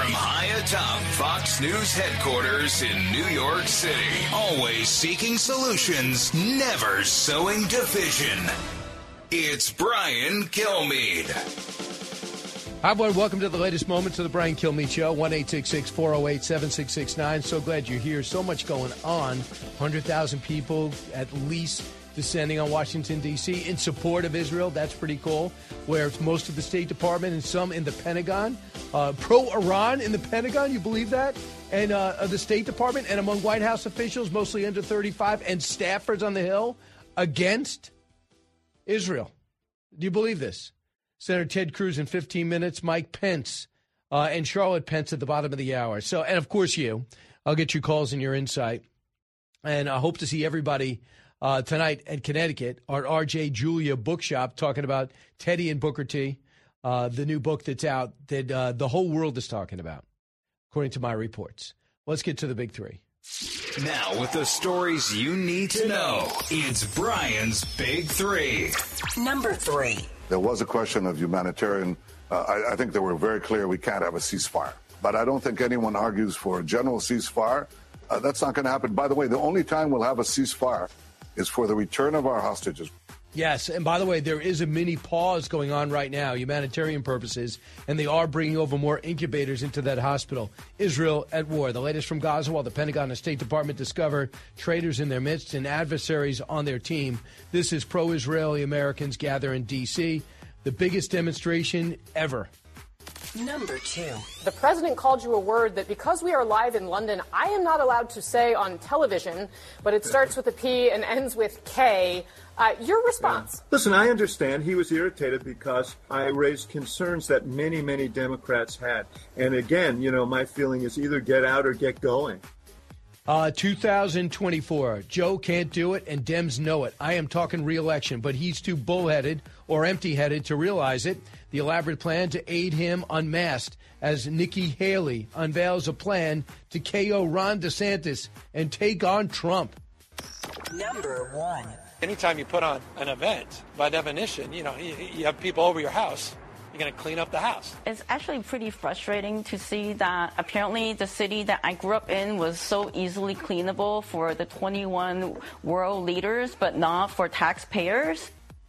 From high atop Fox News headquarters in New York City, always seeking solutions, never sowing division. It's Brian Kilmeade. Hi, everyone. Welcome to the latest moments of the Brian Kilmeade Show. 1-866-408-7669. So glad you're here. So much going on. 100,000 people at least descending on Washington, D.C. in support of Israel. That's pretty cool. Where it's most of the State Department and some in the Pentagon. Pro-Iran in the Pentagon, you believe that? And the State Department and among White House officials, mostly under 35, and staffers on the Hill against Israel. Do you believe this? Senator Ted Cruz in 15 minutes, Mike Pence and Charlotte Pence at the bottom of the hour. So, and of course you. I'll get your calls and your insight. And I hope to see everybody tonight at Connecticut, our R.J. Julia bookshop, talking about Teddy and Booker T, the new book that's out that the whole world is talking about, according to my reports. Let's get to the big three. Now, with the stories you need to know, it's Brian's Big Three. Number 3. There was a question of humanitarian. I think they were very clear we can't have a ceasefire. But I don't think anyone argues for a general ceasefire. That's not going to happen. By the way, the only time we'll have a ceasefire is for the return of our hostages. Yes, and by the way, there is a mini pause going on right now, humanitarian purposes, and they are bringing over more incubators into that hospital. Israel at war. The latest from Gaza, while the Pentagon and State Department discover traitors in their midst and adversaries on their team. This is pro-Israeli Americans gather in D.C., the biggest demonstration ever. Number 2. The president called you a word that because we are live in London, I am not allowed to say on television, but it starts with a P and ends with K. Your response? Yeah. Listen, I understand he was irritated because I raised concerns that many, many Democrats had. And again, my feeling is either get out or get going. 2024. Joe can't do it, and Dems know it. I am talking re-election, but he's too bullheaded or empty-headed to realize it. The elaborate plan to aid him unmasked as Nikki Haley unveils a plan to KO Ron DeSantis and take on Trump. Number 1. Anytime you put on an event, by definition, you have people over your house. You're going to clean up the house. It's actually pretty frustrating to see that apparently the city that I grew up in was so easily cleanable for the 21 world leaders, but not for taxpayers.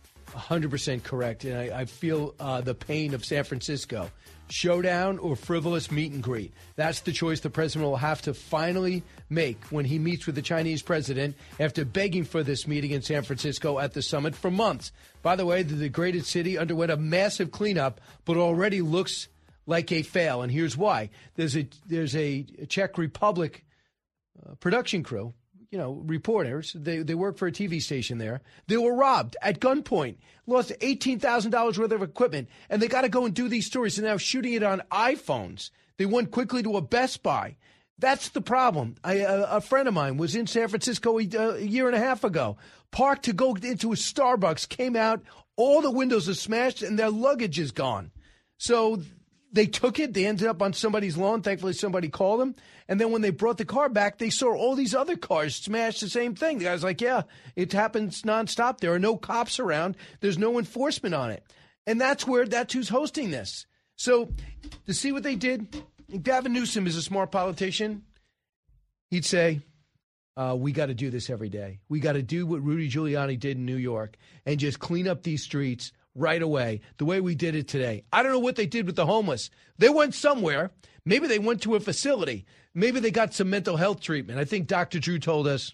100% correct. And I feel the pain of San Francisco. Showdown or frivolous meet and greet. That's the choice the president will have to finally make when he meets with the Chinese president after begging for this meeting in San Francisco at the summit for months. By the way, the degraded city underwent a massive cleanup, but already looks like a fail. And here's why. There's a Czech Republic production crew, reporters. They work for a TV station there. They were robbed at gunpoint, lost $18,000 worth of equipment, and they got to go and do these stories. And now shooting it on iPhones. They went quickly to a Best Buy. That's the problem. A friend of mine was in San Francisco a year and a half ago, parked to go into a Starbucks, came out, all the windows are smashed, and their luggage is gone. So they took it. They ended up on somebody's lawn. Thankfully, somebody called them. And then when they brought the car back, they saw all these other cars smash the same thing. The guy's like, yeah, it happens nonstop. There are no cops around. There's no enforcement on it. And that's who's hosting this. So to see what they did, Gavin Newsom is a smart politician. He'd say, we got to do this every day. We got to do what Rudy Giuliani did in New York and just clean up these streets right away, the way we did it today. I don't know what they did with the homeless. They went somewhere. Maybe they went to a facility. Maybe they got some mental health treatment. I think Dr. Drew told us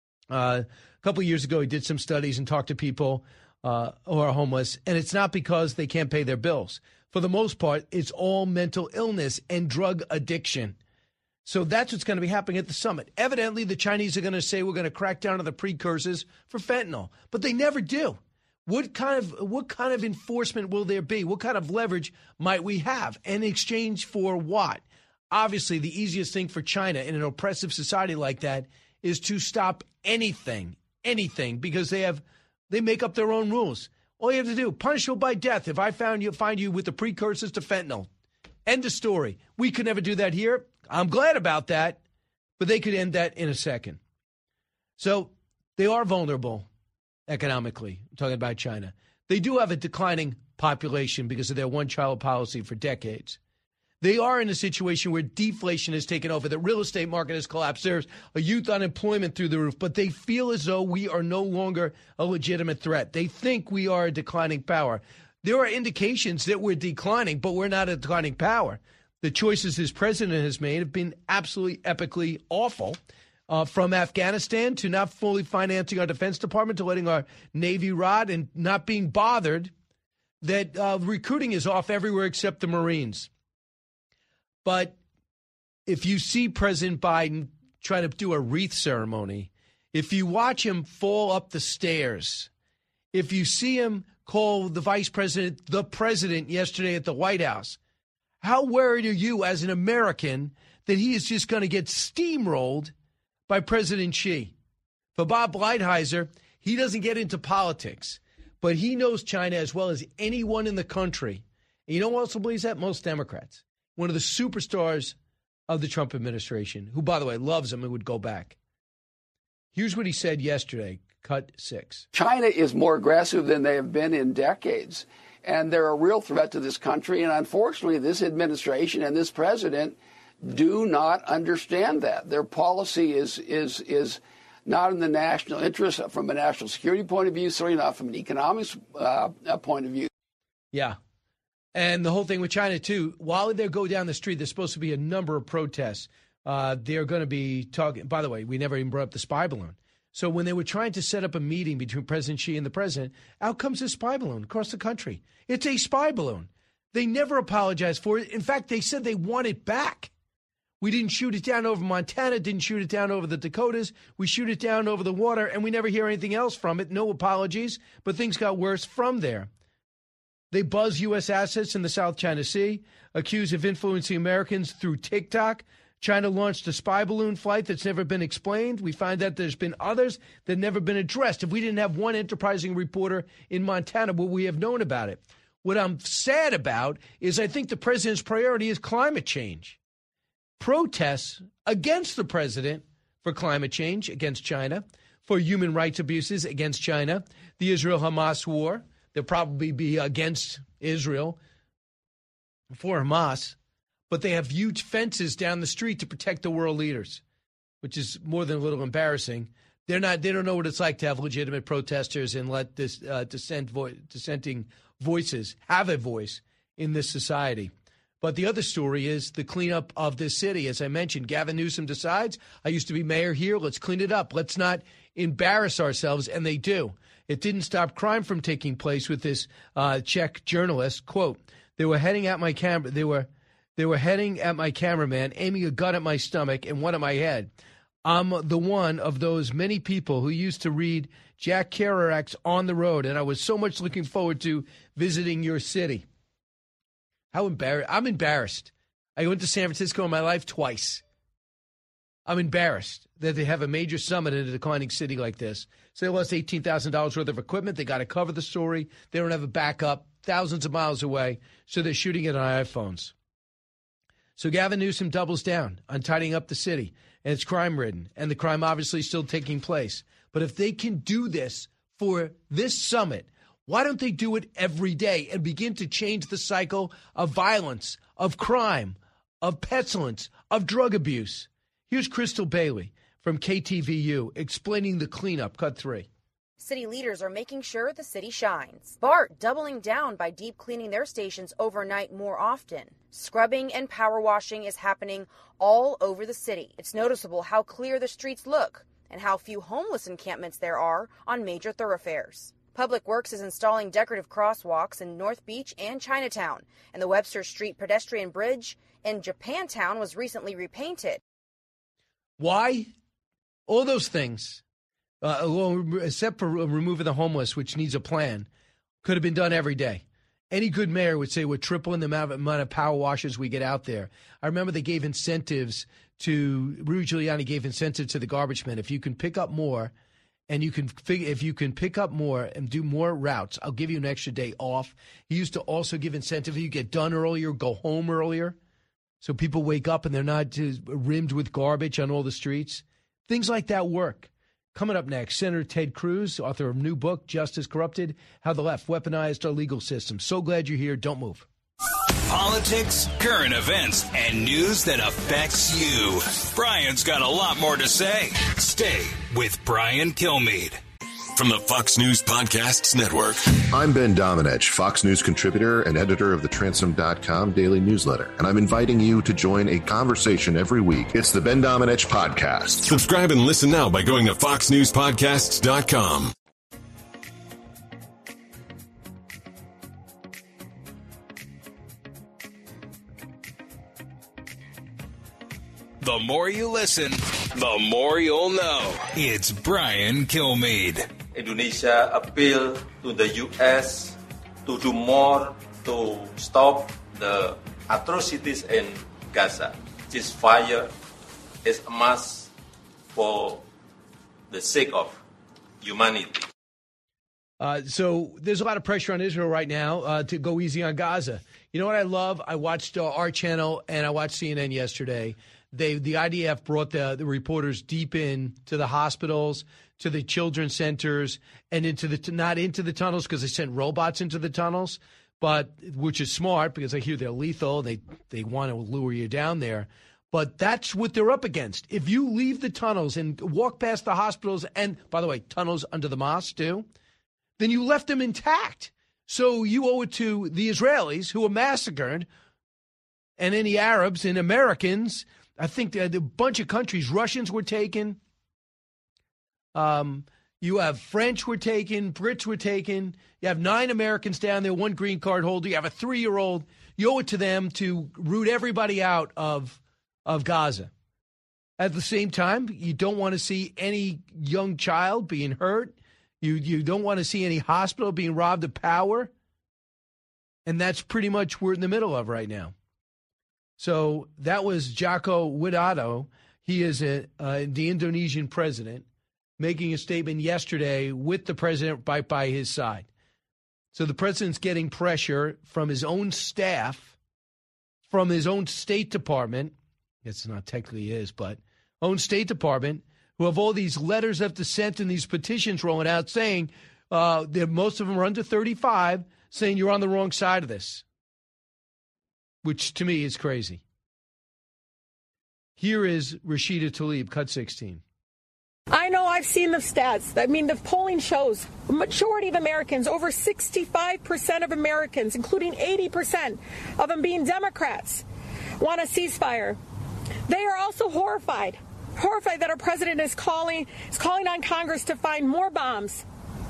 a couple of years ago he did some studies and talked to people who are homeless, and it's not because they can't pay their bills. For the most part, it's all mental illness and drug addiction. So that's what's going to be happening at the summit. Evidently, the Chinese are going to say we're going to crack down on the precursors for fentanyl, but they never do. What kind of enforcement will there be? What kind of leverage might we have in exchange for what? Obviously, the easiest thing for China in an oppressive society like that is to stop anything, because they make up their own rules. All you have to do, punishable by death. If I find you with the precursors to fentanyl, end of story. We could never do that here. I'm glad about that, but they could end that in a second. So they are vulnerable economically. I'm talking about China. They do have a declining population because of their one-child policy for decades. They are in a situation where deflation has taken over. The real estate market has collapsed. There's a youth unemployment through the roof. But they feel as though we are no longer a legitimate threat. They think we are a declining power. There are indications that we're declining, but we're not a declining power. The choices this president has made have been absolutely epically awful. From Afghanistan to not fully financing our Defense Department to letting our Navy rot and not being bothered that recruiting is off everywhere except the Marines. But if you see President Biden try to do a wreath ceremony, if you watch him fall up the stairs, if you see him call the vice president the president yesterday at the White House, how worried are you as an American that he is just going to get steamrolled by President Xi? For Bob Lighthizer, he doesn't get into politics, but he knows China as well as anyone in the country. And you know who also believes that? Most Democrats. One of the superstars of the Trump administration, who, by the way, loves him and would go back. Here's what he said yesterday, cut 6. China is more aggressive than they have been in decades, and they're a real threat to this country. And unfortunately, this administration and this president do not understand that. Their policy is not in the national interest from a national security point of view, certainly not from an economics point of view. Yeah. And the whole thing with China, too, while they go down the street, there's supposed to be a number of protests. They're going to be talking. By the way, we never even brought up the spy balloon. So when they were trying to set up a meeting between President Xi and the president, out comes a spy balloon across the country. It's a spy balloon. They never apologized for it. In fact, they said they want it back. We didn't shoot it down over Montana, didn't shoot it down over the Dakotas. We shoot it down over the water, and we never hear anything else from it. No apologies, but things got worse from there. They buzz U.S. assets in the South China Sea, accused of influencing Americans through TikTok. China launched a spy balloon flight that's never been explained. We find that there's been others that have never been addressed. If we didn't have one enterprising reporter in Montana, would we have known about it? What I'm sad about is I think the president's priority is climate change. Protests against the president for climate change, against China, for human rights abuses against China, the Israel-Hamas war. They'll probably be against Israel for Hamas, but they have huge fences down the street to protect the world leaders, which is more than a little embarrassing. They don't know what it's like to have legitimate protesters and let this dissenting voices have a voice in this society. But the other story is the cleanup of this city. As I mentioned, Gavin Newsom decides, I used to be mayor here, let's clean it up. Let's not embarrass ourselves, and they do. It didn't stop crime from taking place with this Czech journalist. Quote, they were heading at my camera. They were heading at my cameraman, aiming a gun at my stomach and one at my head. I'm the one of those many people who used to read Jack Kerouac's On the Road, and I was so much looking forward to visiting your city. How embarrassed. I'm embarrassed. I went to San Francisco in my life twice. I'm embarrassed that they have a major summit in a declining city like this. So they lost $18,000 worth of equipment. They got to cover the story. They don't have a backup thousands of miles away, so they're shooting it on iPhones. So Gavin Newsom doubles down on tidying up the city, and it's crime-ridden, and the crime obviously is still taking place. But if they can do this for this summit, why don't they do it every day and begin to change the cycle of violence, of crime, of pestilence, of drug abuse? Here's Crystal Bailey from KTVU explaining the cleanup. Cut 3. City leaders are making sure the city shines. BART doubling down by deep cleaning their stations overnight more often. Scrubbing and power washing is happening all over the city. It's noticeable how clear the streets look and how few homeless encampments there are on major thoroughfares. Public Works is installing decorative crosswalks in North Beach and Chinatown, and the Webster Street pedestrian bridge in Japantown was recently repainted. Why? All those things, except for removing the homeless, which needs a plan, could have been done every day. Any good mayor would say we're tripling the amount of power washers we get out there. I remember they gave incentives to, Rudy Giuliani gave incentives to the garbage men. If you can pick up more, and if you can pick up more and do more routes, I'll give you an extra day off. He used to also give incentive. You get done earlier, go home earlier. So people wake up and they're not rimmed with garbage on all the streets. Things like that work. Coming up next, Senator Ted Cruz, author of a new book, Justice Corrupted, How the Left Weaponized Our Legal System. So glad you're here. Don't move. Politics, current events, and news that affects you. Brian's got a lot more to say. Stay with Brian Kilmeade. From the Fox News Podcasts Network. I'm Ben Domenech, Fox News contributor and editor of the Transom.com daily newsletter, and I'm inviting you to join a conversation every week. It's the Ben Domenech Podcast. Subscribe and listen now by going to foxnewspodcasts.com. The more you listen, the more you'll know. It's Brian Kilmeade. Indonesia appeal to the U.S. to do more to stop the atrocities in Gaza. Ceasefire is a must for the sake of humanity. So there's a lot of pressure on Israel right now to go easy on Gaza. You know what I love? I watched our channel and I watched CNN yesterday. The IDF brought the reporters deep in to the hospitals, to the children's centers, and not into the tunnels because they sent robots into the tunnels, but which is smart because I hear they're lethal. They want to lure you down there. But that's what they're up against. If you leave the tunnels and walk past the hospitals and, by the way, tunnels under the mosque too, then you left them intact. So you owe it to the Israelis who were massacred and any Arabs and Americans. I think a bunch of countries, Russians were taken. You have French were taken, Brits were taken. You have 9 Americans down there, 1 green card holder. You have a 3-year-old. You owe it to them to root everybody out of Gaza. At the same time, you don't want to see any young child being hurt. You don't want to see any hospital being robbed of power. And that's pretty much what we're in the middle of right now. So that was Joko Widodo. He is the Indonesian president, making a statement yesterday with the president right by his side. So the president's getting pressure from his own staff, from his own State Department. It's not technically his, but own State Department, who have all these letters of dissent and these petitions rolling out saying that most of them are under 35, saying you're on the wrong side of this, which to me is crazy. Here is Rashida Tlaib, cut 16. I know, I've seen the stats. I mean, the polling shows the majority of Americans, over 65% of Americans, including 80% of them being Democrats, want a ceasefire. They are also horrified that our president is calling on Congress to find more bombs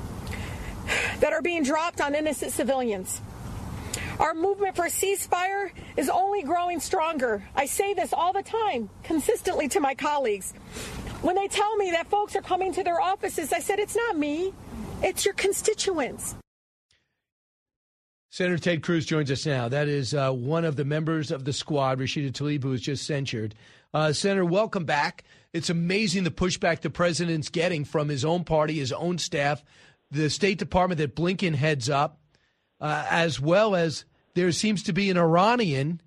that are being dropped on innocent civilians. Our movement for a ceasefire is only growing stronger. I say this all the time, consistently to my colleagues. When they tell me that folks are coming to their offices, I said, it's not me, it's your constituents. Senator Ted Cruz joins us now. That is one of the members of the squad, Rashida Tlaib, who was just censured. Senator, welcome back. It's amazing the pushback the president's getting from his own party, his own staff, the State Department that Blinken heads up, as well as there seems to be an Iranian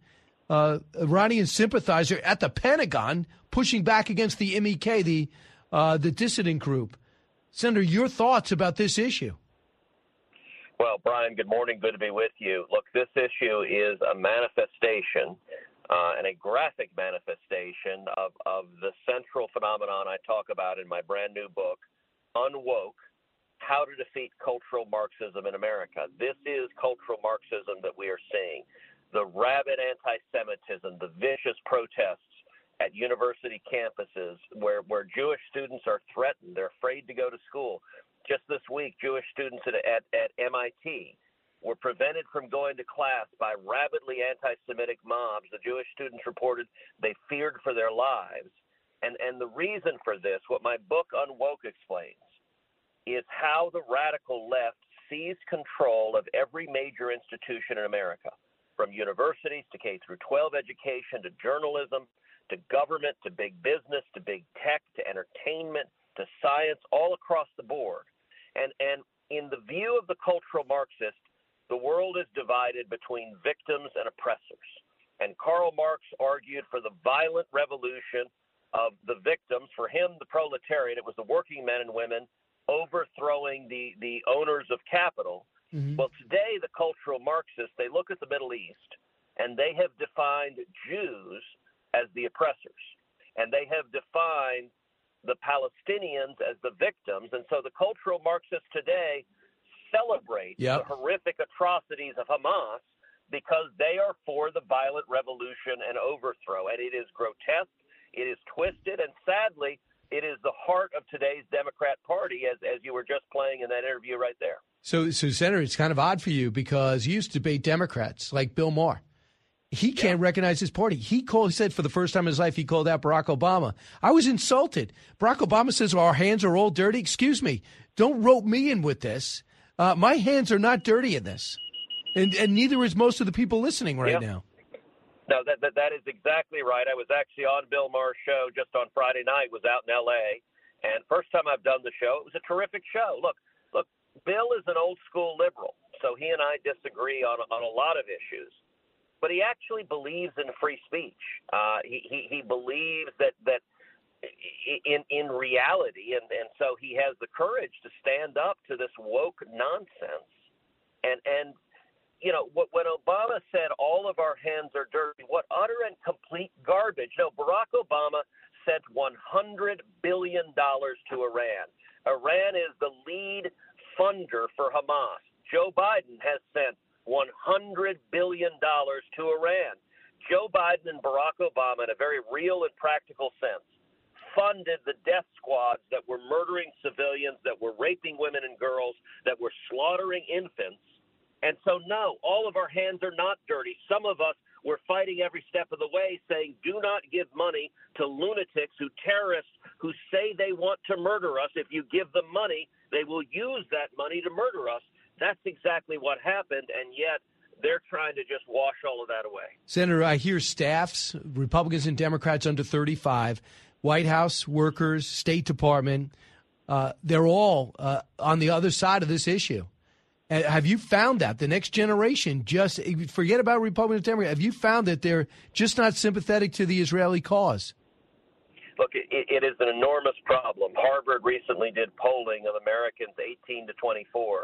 sympathizer at the Pentagon pushing back against the MEK, the dissident group. Senator, your thoughts about this issue? Well, Brian, good morning. Good to be with you. Look, this issue is a manifestation and a graphic manifestation of the central phenomenon I talk about in my brand new book, Unwoke: How to Defeat Cultural Marxism in America. This is cultural Marxism that we are seeing. The rabid anti-Semitism, the vicious protests at university campuses where Jewish students are threatened. They're afraid to go to school. Just this week, Jewish students at MIT were prevented from going to class by rabidly anti-Semitic mobs. The Jewish students reported they feared for their lives. And the reason for this, what my book Unwoke explains, is how the radical left seized control of every major institution in America, from universities to K-12 education to journalism to government to big business to big tech to entertainment to science, all across the board. And in the view of the cultural Marxist, the world is divided between victims and oppressors. And Karl Marx argued for the violent revolution of the victims. For him, the proletariat, it was the working men and women overthrowing the owners of capital. Mm-hmm. Well, today, the cultural Marxists, they look at the Middle East and they have defined Jews as the oppressors, and they have defined the Palestinians as the victims. And so the cultural Marxists today celebrate the horrific atrocities of Hamas because they are for the violent revolution and overthrow. And it is grotesque, it is twisted, and sadly, it is the heart of today's Democrat Party, as you were just playing in that interview right there. So, Senator, it's kind of odd for you because you used to debate Democrats like Bill Maher. He can't recognize his party. He said for the first time in his life, he called out Barack Obama. I was insulted. Barack Obama says our hands are all dirty. Excuse me. Don't rope me in with this. My hands are not dirty in this. And neither is most of the people listening right now. No, that is exactly right. I was actually on Bill Maher's show just on Friday night, was out in L.A., and first time I've done the show, it was a terrific show. Look, Bill is an old school liberal, so he and I disagree on a lot of issues. But he actually believes in free speech. He believes that in reality, and so he has the courage to stand up to this woke nonsense. And you know, when Obama said all of our hands are dirty, what utter and complete garbage. No, Barack Obama sent $100 billion to Iran. Iran is the lead funder for Hamas. Joe Biden has sent $100 billion to Iran. Joe Biden and Barack Obama, in a very real and practical sense, funded the death squads that were murdering civilians, that were raping women and girls, that were slaughtering infants. And so, no, all of our hands are not dirty. Some of us were fighting every step of the way saying, do not give money to lunatics, terrorists who say they want to murder us. If you give them money, they will use that money to murder us. That's exactly what happened, and yet they're trying to just wash all of that away. Senator, I hear staffs, Republicans and Democrats under 35, White House workers, State Department, they're all on the other side of this issue. Have you found that the next generation, just forget about Republicans and Democrats, have you found that they're just not sympathetic to the Israeli cause? Look, it is an enormous problem. Harvard recently did polling of Americans 18 to 24.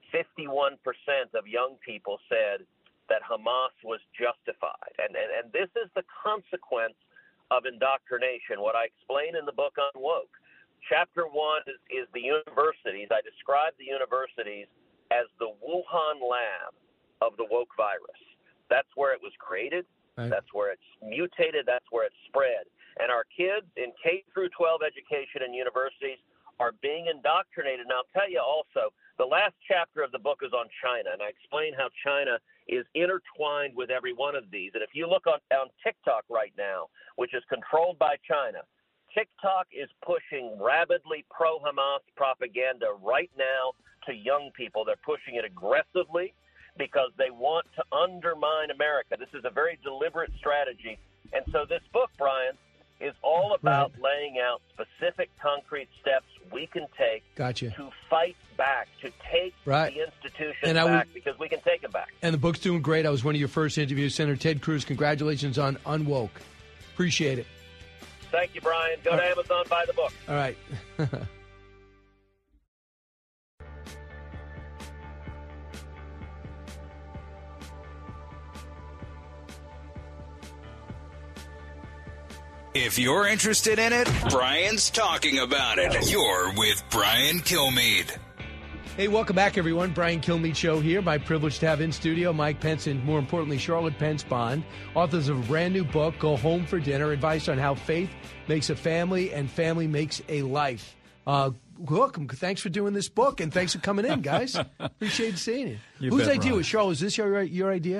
51% of young people said that Hamas was justified. And this is the consequence of indoctrination, what I explain in the book on woke. Chapter 1 is the universities. I describe the universities as the Wuhan lab of the woke virus. That's where it was created. Right. That's where it's mutated. That's where it's spread. And our kids in K through 12 education and universities are being indoctrinated. And I'll tell you also, the last chapter of the book is on China, and I explain how China is intertwined with every one of these. And if you look on TikTok right now, which is controlled by China, TikTok is pushing rabidly pro-Hamas propaganda right now to young people. They're pushing it aggressively because they want to undermine America. This is a very deliberate strategy. And so this book, Brian, is all about laying out specific concrete steps we can take to fight back, to take the institution back, because we can take it back. And the book's doing great. I was one of your first interviews. Senator Ted Cruz, congratulations on Unwoke. Appreciate it. Thank you, Brian. Go to Amazon, buy the book. All right. If you're interested in it, Brian's talking about it. You're with Brian Kilmeade. Hey, welcome back, everyone. Brian Kilmeade Show here. My privilege to have in studio Mike Pence and, more importantly, Charlotte Pence Bond, authors of a brand new book, Go Home for Dinner, advice on how faith makes a family and family makes a life. Welcome. Thanks for doing this book, and thanks for coming in, guys. Appreciate seeing you. Whose idea was Charlotte? Was this your idea?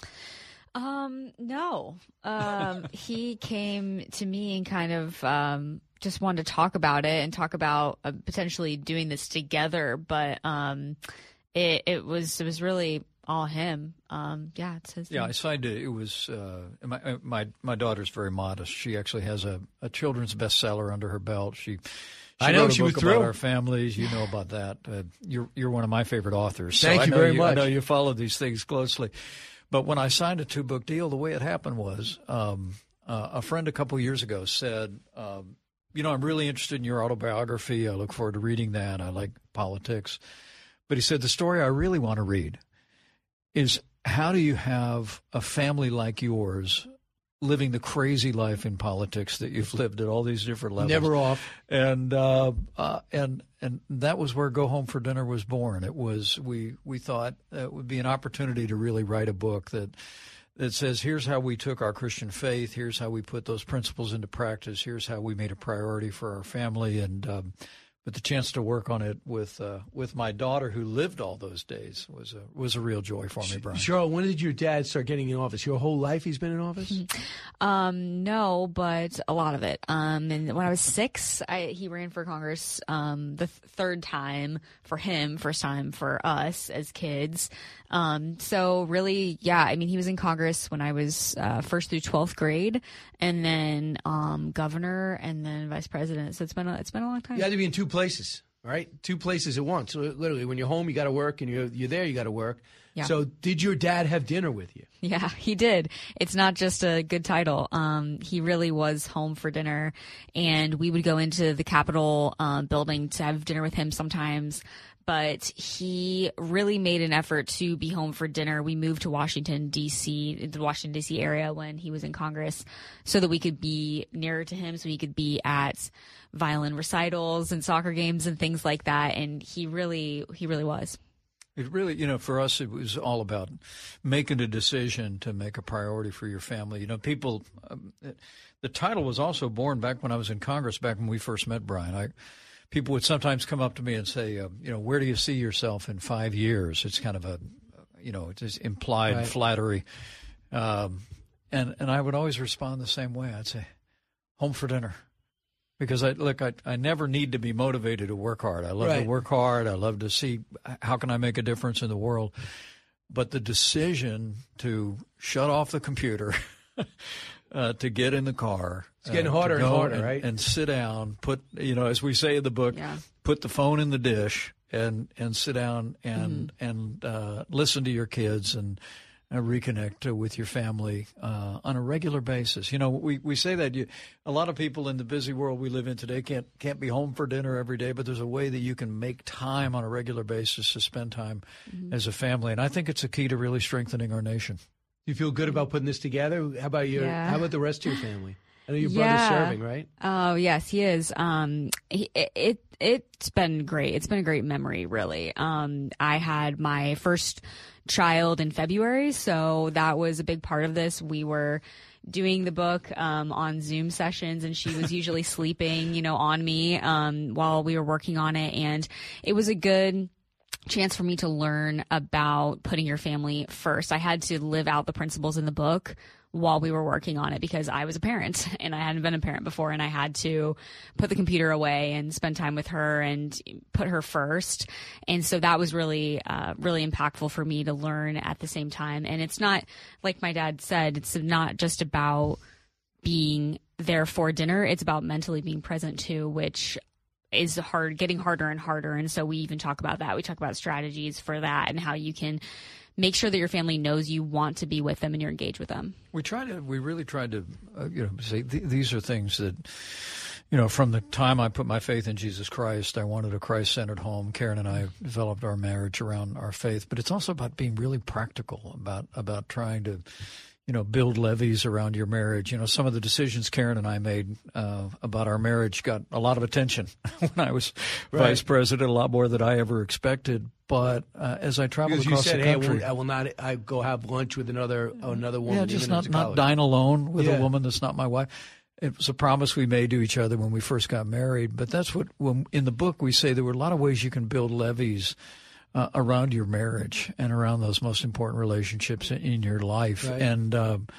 No. He came to me and kind of just wanted to talk about it and talk about potentially doing this together. But it was really all him. It's his thing. I signed it. It was my daughter's very modest. She actually has a children's bestseller under her belt. She I know wrote she a was book thrilled. about our families. You know about that. You're one of my favorite authors. So Thank you very much. I know you follow these things closely. But when I signed a 2-book deal, the way it happened was a friend a couple years ago said, I'm really interested in your autobiography. I look forward to reading that. I like politics. But he said, the story I really want to read is how do you have a family like yours living the crazy life in politics that you've lived at all these different levels? Never off. And that was where Go Home for Dinner was born. It was we thought it would be an opportunity to really write a book that says, here's how we took our Christian faith, here's how we put those principles into practice, here's how we made a priority for our family, and but the chance to work on it with my daughter, who lived all those days, was a real joy for me, Brian. Cheryl, when did your dad start getting in office? Your whole life he's been in office? No, but a lot of it. And when I was 6, he ran for Congress the third time for him, first time for us as kids. So really, yeah, I mean, he was in Congress when I was first through 12th grade, and then governor, and then vice president. So it's been a long time. You had to be in 2 places, right? 2 places at once. So literally, when you're home, you got to work, and you're there, you got to work. Yeah. So did your dad have dinner with you? Yeah, he did. It's not just a good title. He really was home for dinner, and we would go into the Capitol building to have dinner with him sometimes. But he really made an effort to be home for dinner. We moved to Washington, D.C., the Washington, D.C. area when he was in Congress, so that we could be nearer to him, so he could be at violin recitals and soccer games and things like that. And he really was. It really, for us, it was all about making a decision to make a priority for your family. People, the title was also born back when I was in Congress, back when we first met, Brian. People would sometimes come up to me and say, where do you see yourself in 5 years? It's kind of it's implied flattery. And I would always respond the same way. I'd say, home for dinner. Because I never need to be motivated to work hard. I love to work hard. I love to see how can I make a difference in the world. But the decision to shut off the computer, to get in the car, it's getting harder and harder, right? And sit down, put as we say in the book, put the phone in the dish and sit down and listen to your kids and reconnect with your family on a regular basis. We say that a lot of people in the busy world we live in today can't be home for dinner every day, but there's a way that you can make time on a regular basis to spend time as a family, and I think it's a key to really strengthening our nation. You feel good about putting this together? How about How about the rest of your family? I know your brother's serving, right? Oh, yes, he is. It's been great. It's been a great memory, really. I had my first child in February, so that was a big part of this. We were doing the book on Zoom sessions, and she was usually sleeping, on me while we were working on it, and it was a good chance for me to learn about putting your family first. I had to live out the principles in the book while we were working on it because I was a parent and I hadn't been a parent before, and I had to put the computer away and spend time with her and put her first. And so that was really impactful for me to learn at the same time. And it's not, like my dad said, it's not just about being there for dinner. It's about mentally being present too, which is getting harder and harder. And so we even talk about that. We talk about strategies for that and how you can make sure that your family knows you want to be with them and you're engaged with them. We really tried to, say these are things that, from the time I put my faith in Jesus Christ, I wanted a Christ-centered home. Karen and I developed our marriage around our faith, but it's also about being really practical, about trying to, build levees around your marriage. Some of the decisions Karen and I made about our marriage got a lot of attention when I was vice president, a lot more than I ever expected. But as I traveled across the country, hey, I will not. I go have lunch with another woman. Yeah, just not dine alone with a woman that's not my wife. It was a promise we made to each other when we first got married. But that's in the book we say there were a lot of ways you can build levees around your marriage and around those most important relationships in your life. Right. And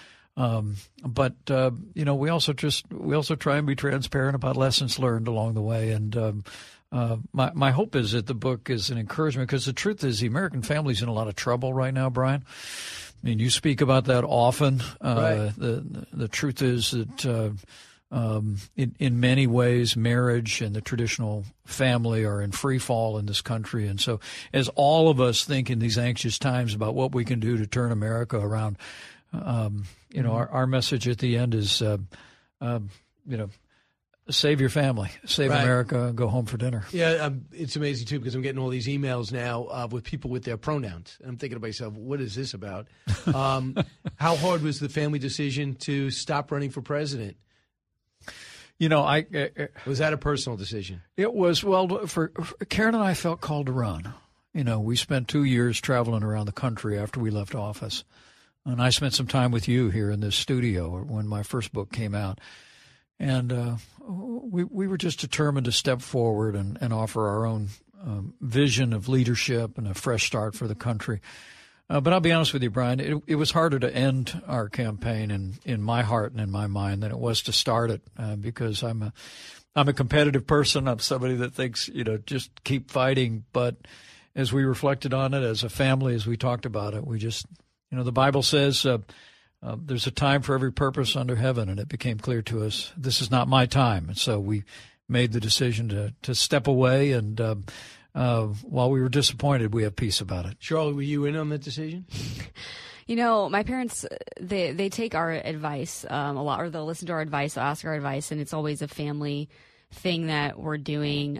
we also try and be transparent about lessons learned along the way. And my hope is that the book is an encouragement, because the truth is the American family's in a lot of trouble right now, Brian. I mean, you speak about that often. The truth is that in many ways, marriage and the traditional family are in free fall in this country. And so as all of us think in these anxious times about what we can do to turn America around, our message at the end is, save your family, save Right. America, go home for dinner. Yeah, it's amazing, too, because I'm getting all these emails now with people with their pronouns. And I'm thinking to myself, what is this about? How hard was the family decision to stop running for president? You know, was that a personal decision? It was. Well, for Karen and I felt called to run. You know, we spent 2 years traveling around the country after we left office. And I spent some time with you here in this studio when my first book came out. And we were just determined to step forward and offer our own vision of leadership and a fresh start for the country. But I'll be honest with you, Brian, it was harder to end our campaign in my heart and in my mind than it was to start it because I'm a competitive person. I'm somebody that thinks, you know, just keep fighting. But as we reflected on it as a family, as we talked about it, we just, you know, the Bible says there's a time for every purpose under heaven, and it became clear to us this is not my time. And so we made the decision to step away, and while we were disappointed, we have peace about it. Charlotte, were you in on that decision? You know, my parents, they take our advice a lot, or they'll listen to our advice, they'll ask our advice, and it's always a family thing that we're doing.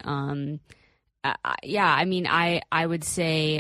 Yeah, I mean, I would say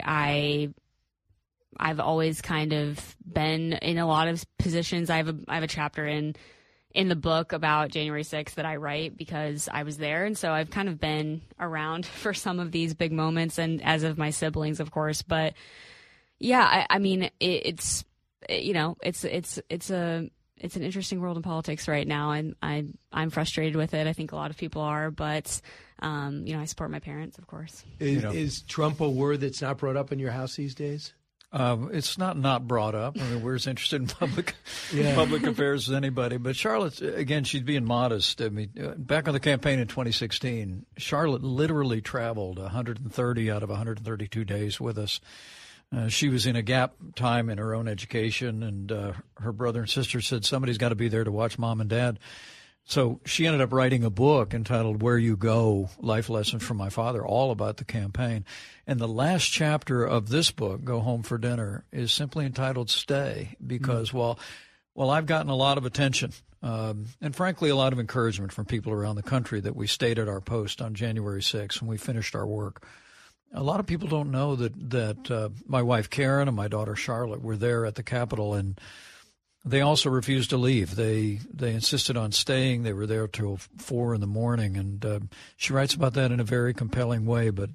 I've always kind of been in a lot of positions. I have a chapter in the book about January 6th that I write because I was there. And so I've kind of been around for some of these big moments, and as of my siblings, of course. But yeah, I mean, it's you know, it's an interesting world in politics right now, and I'm frustrated with it. I think a lot of people are, but you know, I support my parents, of course. Is Trump a word that's not brought up in your house these days? It's not brought up. I mean, we're as interested in public affairs as anybody. But Charlotte, again, she's being modest. I mean, back on the campaign in 2016, Charlotte literally traveled 130 out of 132 days with us. She was in a gap time in her own education, and her brother and sister said somebody's got to be there to watch mom and dad. So she ended up writing a book entitled Where You Go, Life Lessons from My Father, all about the campaign. And the last chapter of this book, Go Home for Dinner, is simply entitled Stay, because while I've gotten a lot of attention and, frankly, a lot of encouragement from people around the country that we stayed at our post on January 6th and we finished our work, a lot of people don't know that my wife Karen and my daughter Charlotte were there at the Capitol, and they also refused to leave. They insisted on staying. They were there till 4 a.m, and she writes about that in a very compelling way. But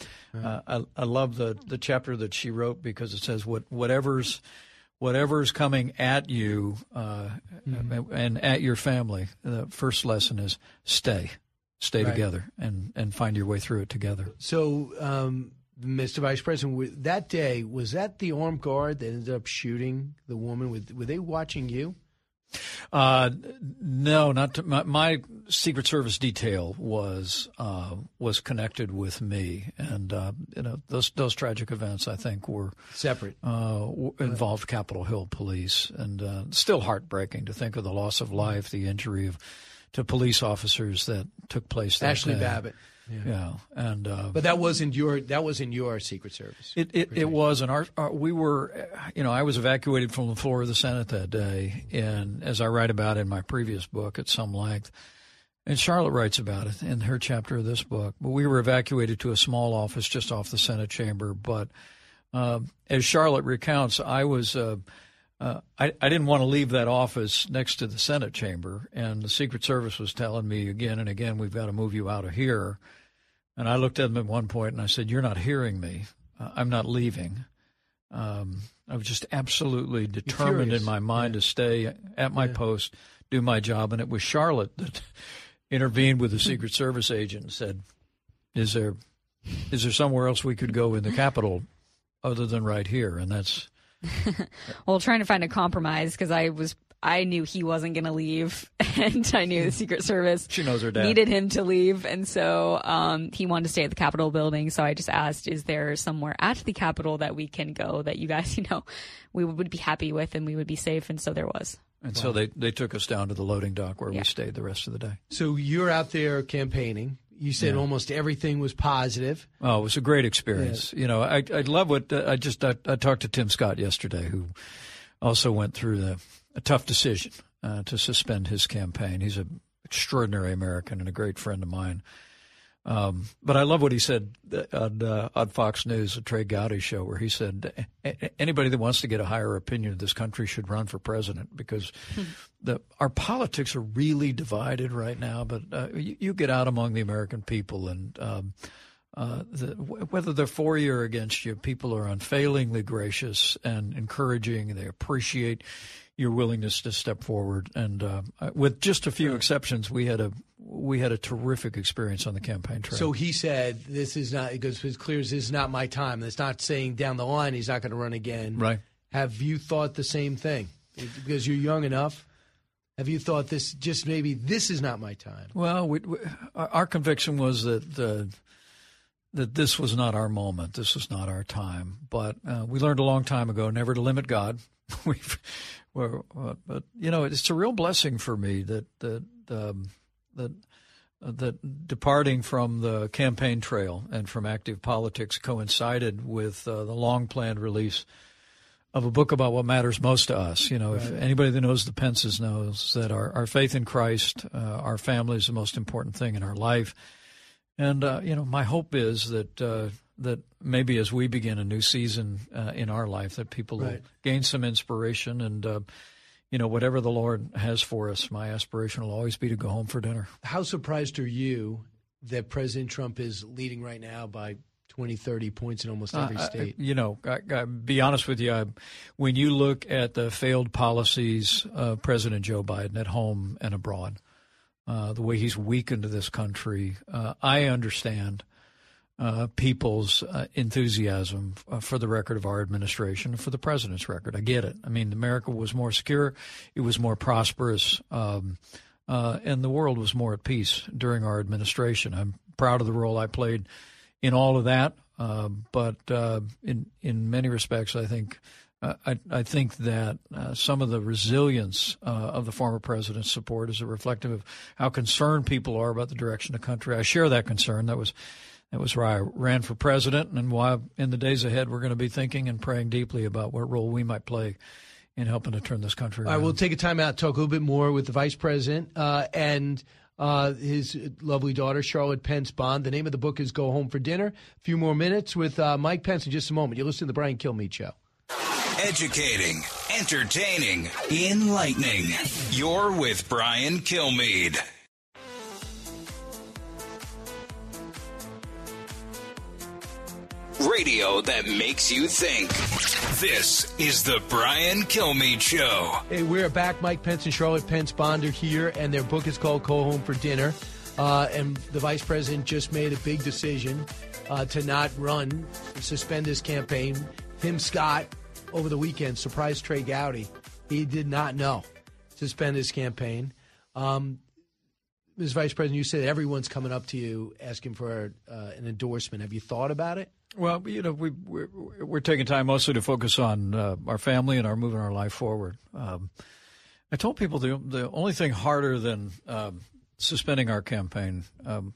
I love the chapter that she wrote because it says whatever's coming at you and at your family, the first lesson is stay right. Together and find your way through it together. So, Mr. Vice President, that day, was that the armed guard that ended up shooting the woman? Were they watching you? No, not my Secret Service detail was connected with me, and you know, those tragic events I think were separate. Involved Capitol Hill police, and still heartbreaking to think of the loss of life, the injury to police officers that took place that Ashley day. Babbitt. Yeah, and but that wasn't your Secret Service. It was, and we were, you know, I was evacuated from the floor of the Senate that day, and as I write about in my previous book at some length, and Charlotte writes about it in her chapter of this book. But we were evacuated to a small office just off the Senate chamber. But as Charlotte recounts, I was. I didn't want to leave that office next to the Senate chamber, and the Secret Service was telling me again and again, we've got to move you out of here. And I looked at them at one point and I said, you're not hearing me. I'm not leaving. I was just absolutely determined in my mind to stay at my post, do my job. And it was Charlotte that intervened with the Secret Service agent and said, is there somewhere else we could go in the Capitol other than right here? And that's... Well, trying to find a compromise because I knew he wasn't going to leave, and I knew the Secret Service she knows her dad. Needed him to leave, and so he wanted to stay at the Capitol building. So I just asked, is there somewhere at the Capitol that we can go that you guys, you know, we would be happy with and we would be safe? And so there was. And so they took us down to the loading dock where we stayed the rest of the day. So you're out there campaigning. You said almost everything was positive. Oh, it was a great experience. Yeah. You know, I love what I talked to Tim Scott yesterday, who also went through a tough decision to suspend his campaign. He's an extraordinary American and a great friend of mine. But I love what he said on Fox News, the Trey Gowdy show, where he said anybody that wants to get a higher opinion of this country should run for president, because our politics are really divided right now. But you get out among the American people, and whether they're for you or against you, people are unfailingly gracious and encouraging. They appreciate your willingness to step forward. And with just a few exceptions, we had a terrific experience on the campaign trail. So he said, this is not, it goes as clear as this is not my time. That's not saying down the line he's not going to run again. Right. Have you thought the same thing? Because you're young enough. Have you thought this, just maybe this is not my time? Well, our conviction was that this was not our moment. This was not our time. But we learned a long time ago never to limit God. But it's a real blessing for me that departing from the campaign trail and from active politics coincided with the long-planned release of a book about what matters most to us. If anybody that knows the Pences knows that our faith in Christ, our family is the most important thing in our life. And, my hope is that maybe as we begin a new season in our life, that people will gain some inspiration. And, whatever the Lord has for us, my aspiration will always be to go home for dinner. How surprised are you that President Trump is leading right now by 20, 30 points in almost every state? I be honest with you, when you look at the failed policies of President Joe Biden at home and abroad, the way he's weakened this country, I understand people's enthusiasm for the record of our administration and for the president's record. I get it. I mean, America was more secure, it was more prosperous, and the world was more at peace during our administration. I'm proud of the role I played in all of that, but in many respects, I think that some of the resilience of the former president's support is a reflective of how concerned people are about the direction of the country. I share that concern. That was why I ran for president, and why in the days ahead we're going to be thinking and praying deeply about what role we might play in helping to turn this country around. All right, we'll take a time out, talk a little bit more with the vice president and his lovely daughter, Charlotte Pence Bond. The name of the book is Go Home for Dinner. A few more minutes with Mike Pence in just a moment. You're listening to the Brian Kilmeade Show. Educating, entertaining, enlightening. You're with Brian Kilmeade. Radio that makes you think. This is the Brian Kilmeade Show. Hey, we're back. Mike Pence and Charlotte Pence Bond are here, and their book is called Go Home for Dinner. And the vice president just made a big decision to not run, suspend his campaign. Tim Scott, over the weekend, surprised Trey Gowdy. He did not know. Suspend his campaign. Ms. Vice President, you said everyone's coming up to you asking for an endorsement. Have you thought about it? Well, we're taking time mostly to focus on our family and moving our life forward. I told people the only thing harder than suspending our campaign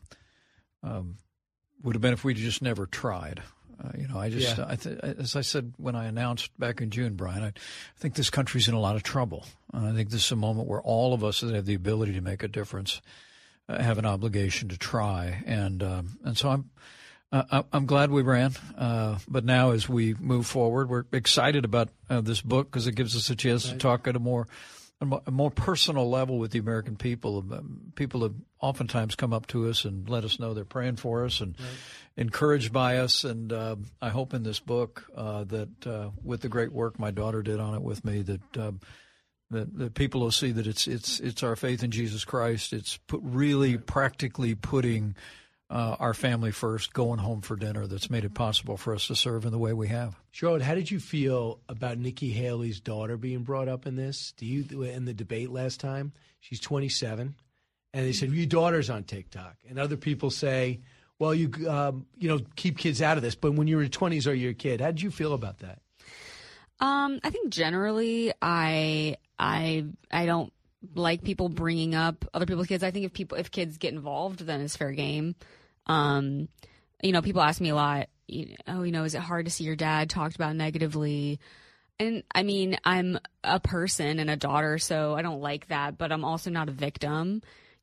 would have been if we just never tried. As I said when I announced back in June, Brian, I think this country's in a lot of trouble. I think this is a moment where all of us that have the ability to make a difference have an obligation to try, and so I'm glad we ran. But now, as we move forward, we're excited about this book because it gives us a chance to talk at a more personal level with the American people. People have oftentimes come up to us and let us know they're praying for us and encouraged by us. And I hope in this book that with the great work my daughter did on it with me, that people will see that it's our faith in Jesus Christ. It's really practically putting our family first, going home for dinner, that's made it possible for us to serve in the way we have. Charlotte, how did you feel about Nikki Haley's daughter being brought up in this? In the debate last time? She's 27, and they said, your daughter's on TikTok. And other people say, well, you keep kids out of this, but when you're in your 20s or you're a kid. How did you feel about that? I think generally I don't like people bringing up other people's kids. I think if kids get involved, then it's fair game. People ask me a lot, is it hard to see your dad talked about negatively? And I mean, I'm a person and a daughter, so I don't like that, but I'm also not a victim.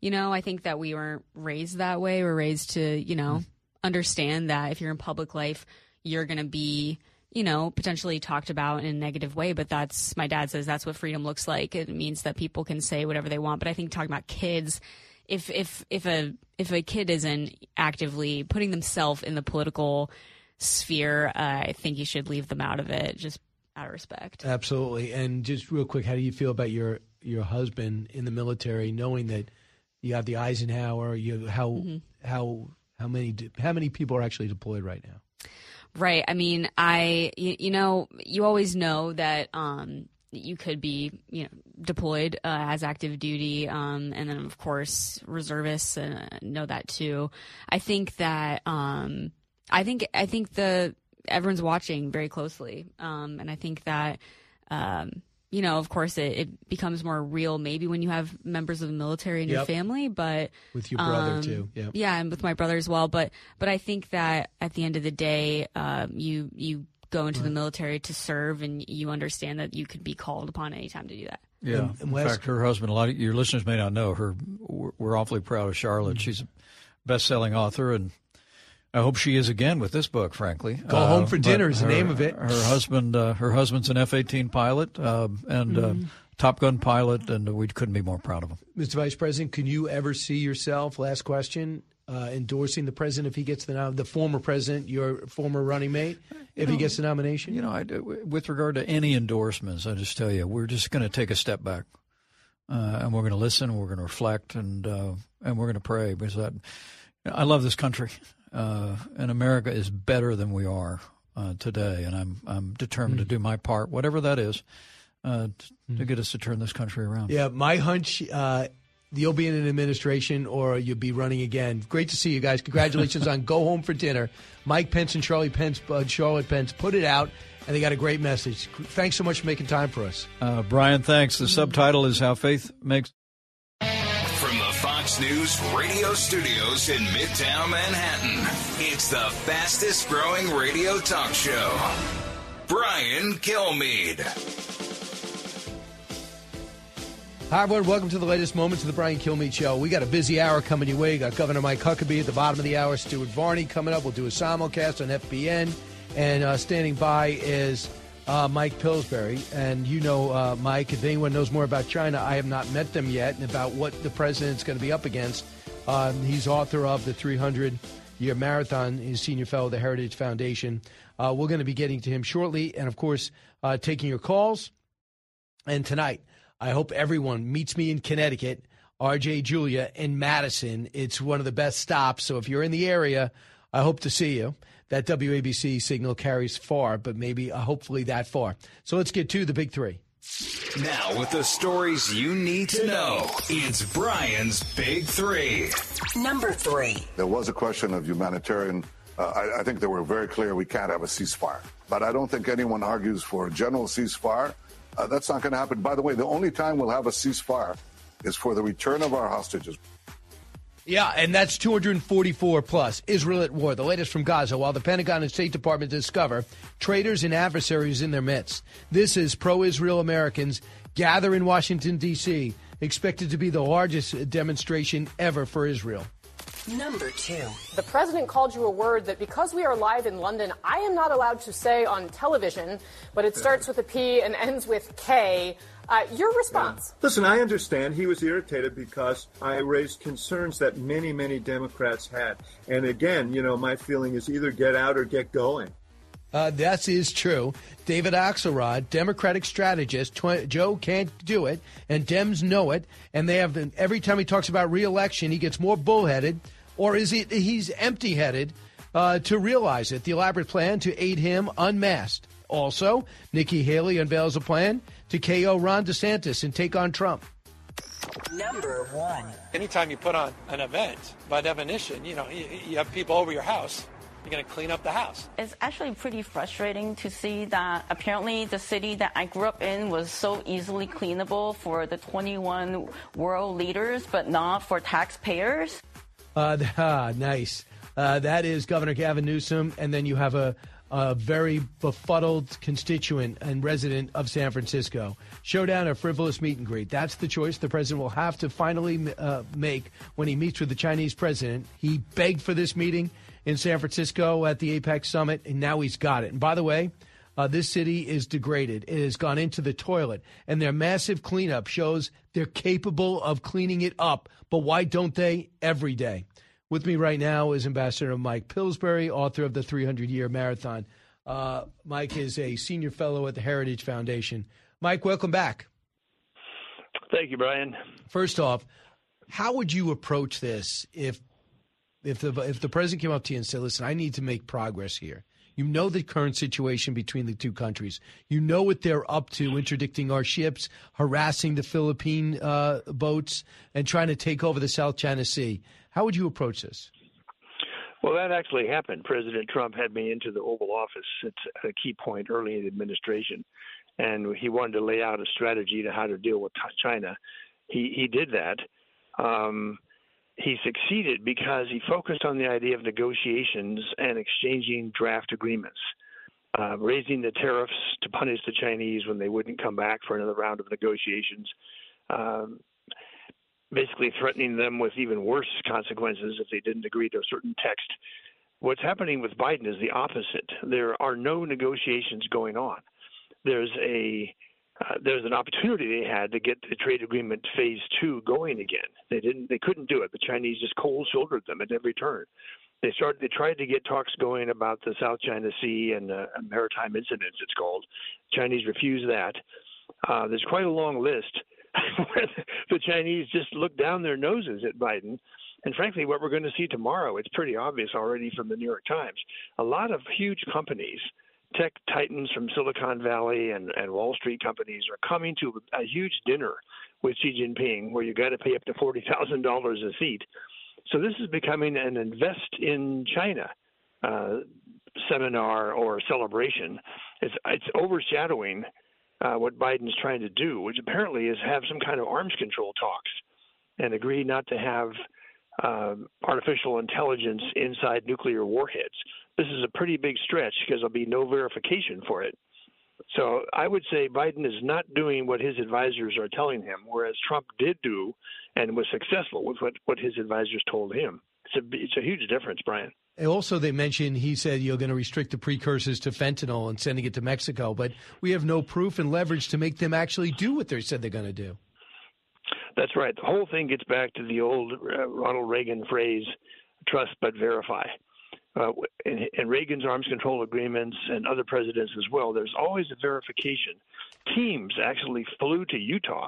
I think that we weren't raised that way. We're raised to, understand that if you're in public life, you're going to be, potentially talked about in a negative way. But my dad says that's what freedom looks like. It means that people can say whatever they want. But I think talking about kids, if a kid isn't actively putting themselves in the political sphere, I think you should leave them out of it, just out of respect. Absolutely. And just real quick, how do you feel about your husband in the military, knowing that you have the Eisenhower? How many people are actually deployed right now? Right. I mean, you always know that you could be, deployed as active duty, and then of course reservists know that too. I think that everyone's watching very closely, and I think that of course it becomes more real maybe when you have members of the military in your family, but with your brother too. Yeah, and with my brother as well. But I think that at the end of the day, you go into the military to serve, and you understand that you could be called upon any time to do that. Yeah. In fact, her husband, a lot of your listeners may not know her. We're awfully proud of Charlotte. She's a best-selling author, and I hope she is again with this book, frankly. Go Home for Dinner is the name of it. Her husband's an F-18 pilot and Top Gun pilot, and we couldn't be more proud of him. Mr. Vice President, can you ever see yourself, last question, endorsing the president if he gets the former president, your former running mate, if he gets the nomination? With regard to any endorsements, I just tell you, we're just going to take a step back, and we're going to listen, and we're going to reflect, and we're going to pray, because I love this country. And America is better than we are today, and I'm determined to do my part, whatever that is, to get us to turn this country around. Yeah, my hunch, you'll be in an administration or you'll be running again. Great to see you guys. Congratulations on Go Home for Dinner. Mike Pence and Charlotte Pence put it out, and they got a great message. Thanks so much for making time for us. Brian, thanks. The subtitle is How Faith Makes... From the Fox News radio studios in Midtown Manhattan, it's the fastest growing radio talk show. Brian Kilmeade. Hi, everyone. Welcome to the latest moments of the Brian Kilmeade Show. We got a busy hour coming your way. We got Governor Mike Huckabee at the bottom of the hour. Stuart Varney coming up. We'll do a simulcast on FBN. And standing by is Mike Pillsbury. And Mike, if anyone knows more about China, I have not met them yet, and about what the president's going to be up against. He's author of the 300-year marathon. He's senior fellow of the Heritage Foundation. We're going to be getting to him shortly. And, of course, taking your calls. And tonight, I hope everyone meets me in Connecticut, RJ Julia in Madison. It's one of the best stops. So if you're in the area, I hope to see you. That WABC signal carries far, but maybe hopefully that far. So let's get to the big three. Now with the stories you need to know, it's Brian's Big Three. Number 3. There was a question of humanitarian. I think they were very clear we can't have a ceasefire. But I don't think anyone argues for a general ceasefire. That's not going to happen. By the way, the only time we'll have a ceasefire is for the return of our hostages. Yeah, and that's 244 plus. Israel at war. The latest from Gaza, while the Pentagon and State Department discover traitors and adversaries in their midst. This is pro-Israel Americans gather in Washington, D.C., expected to be the largest demonstration ever for Israel. Number 2. The president called you a word that, because we are live in London, I am not allowed to say on television, but it starts with a P and ends with K. Your response? Listen, I understand he was irritated because I raised concerns that many, many Democrats had. And again, my feeling is either get out or get going. That is true. David Axelrod, Democratic strategist, Joe can't do it, and Dems know it. And they have every time he talks about re-election, he gets more bullheaded, or he's empty-headed to realize it. The elaborate plan to aid him unmasked. Also, Nikki Haley unveils a plan to KO Ron DeSantis and take on Trump. Number 1. Anytime you put on an event, by definition, you have people over your house. You're going to clean up the house. It's actually pretty frustrating to see that apparently the city that I grew up in was so easily cleanable for the 21 world leaders, but not for taxpayers. Nice. That is Governor Gavin Newsom, and then you have a a very befuddled constituent and resident of San Francisco. Showdown or frivolous meet and greet. That's the choice the president will have to finally make when he meets with the Chinese president. He begged for this meeting in San Francisco at the APEC summit, and now he's got it. And by the way, this city is degraded. It has gone into the toilet, and their massive cleanup shows they're capable of cleaning it up. But why don't they every day? With me right now is Ambassador Mike Pillsbury, author of the 300-Year Marathon. Mike is a senior fellow at the Heritage Foundation. Mike, welcome back. Thank you, Brian. First off, how would you approach this if the president came up to you and said, listen, I need to make progress here? You know the current situation between the two countries. You know what they're up to, interdicting our ships, harassing the Philippine boats, and trying to take over the South China Sea. How would you approach this? Well, that actually happened. President Trump had me into the Oval Office at a key point early in the administration, and he wanted to lay out a strategy to how to deal with China. He did that. He succeeded because he focused on the idea of negotiations and exchanging draft agreements, raising the tariffs to punish the Chinese when they wouldn't come back for another round of negotiations, basically threatening them with even worse consequences if they didn't agree to a certain text. What's happening with Biden is the opposite. There are no negotiations going on. There's an opportunity they had to get the trade agreement phase 2 going again. They couldn't do it. The Chinese just cold shouldered them at every turn. They tried to get talks going about the South China Sea and maritime incidents, it's called. Chinese refused that. There's quite a long list where the Chinese just look down their noses at Biden. And frankly, what we're going to see tomorrow, it's pretty obvious already from the New York Times. A lot of huge companies, tech titans from Silicon Valley and Wall Street companies are coming to a huge dinner with Xi Jinping where you got to pay up to $40,000 a seat. So this is becoming an invest in China seminar or celebration. It's overshadowing what Biden's trying to do, which apparently is have some kind of arms control talks and agree not to have artificial intelligence inside nuclear warheads. This is a pretty big stretch because there'll be no verification for it. So I would say Biden is not doing what his advisors are telling him, whereas Trump did do and was successful with what his advisors told him. It's a huge difference, Brian. And also, they mentioned, he said you're going to restrict the precursors to fentanyl and sending it to Mexico, but we have no proof and leverage to make them actually do what they said they're going to do. That's right. The whole thing gets back to the old Ronald Reagan phrase, trust but verify. In Reagan's arms control agreements and other presidents as well, there's always a verification. Teams actually flew to Utah,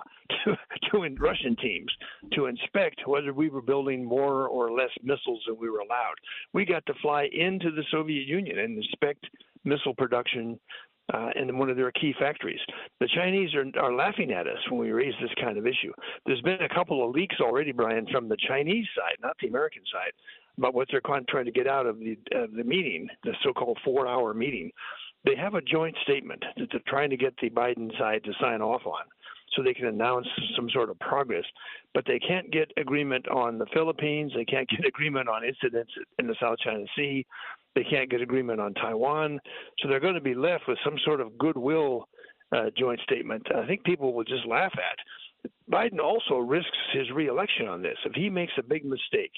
Russian teams, to inspect whether we were building more or less missiles than we were allowed. We got to fly into the Soviet Union and inspect missile production in one of their key factories. The Chinese are laughing at us when we raise this kind of issue. There's been a couple of leaks already, Brian, from the Chinese side, not the American side, about what they're trying to get out of the meeting, the so-called 4-hour meeting. They have a joint statement that they're trying to get the Biden side to sign off on so they can announce some sort of progress. But they can't get agreement on the Philippines. They can't get agreement on incidents in the South China Sea. They can't get agreement on Taiwan. So they're going to be left with some sort of goodwill joint statement I think people will just laugh at. Biden also risks his reelection on this. If he makes a big mistake,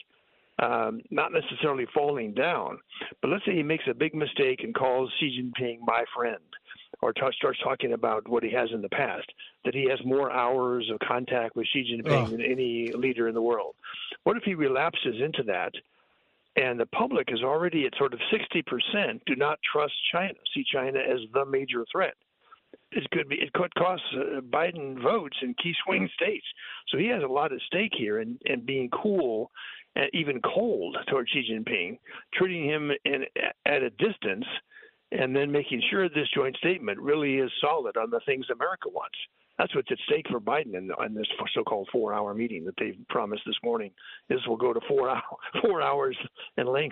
not necessarily falling down, but let's say he makes a big mistake and calls Xi Jinping my friend, or starts talking about what he has in the past, that he has more hours of contact with Xi Jinping than any leader in the world. What if he relapses into that, and the public is already at sort of 60% do not trust China, see China as the major threat? It could cost Biden votes in key swing states. So he has a lot at stake here, and being cool and even cold towards Xi Jinping, treating him at a distance, and then making sure this joint statement really is solid on the things America wants. That's what's at stake for Biden in this so-called 4-hour meeting that they've promised this morning. This will go to 4 hours in length.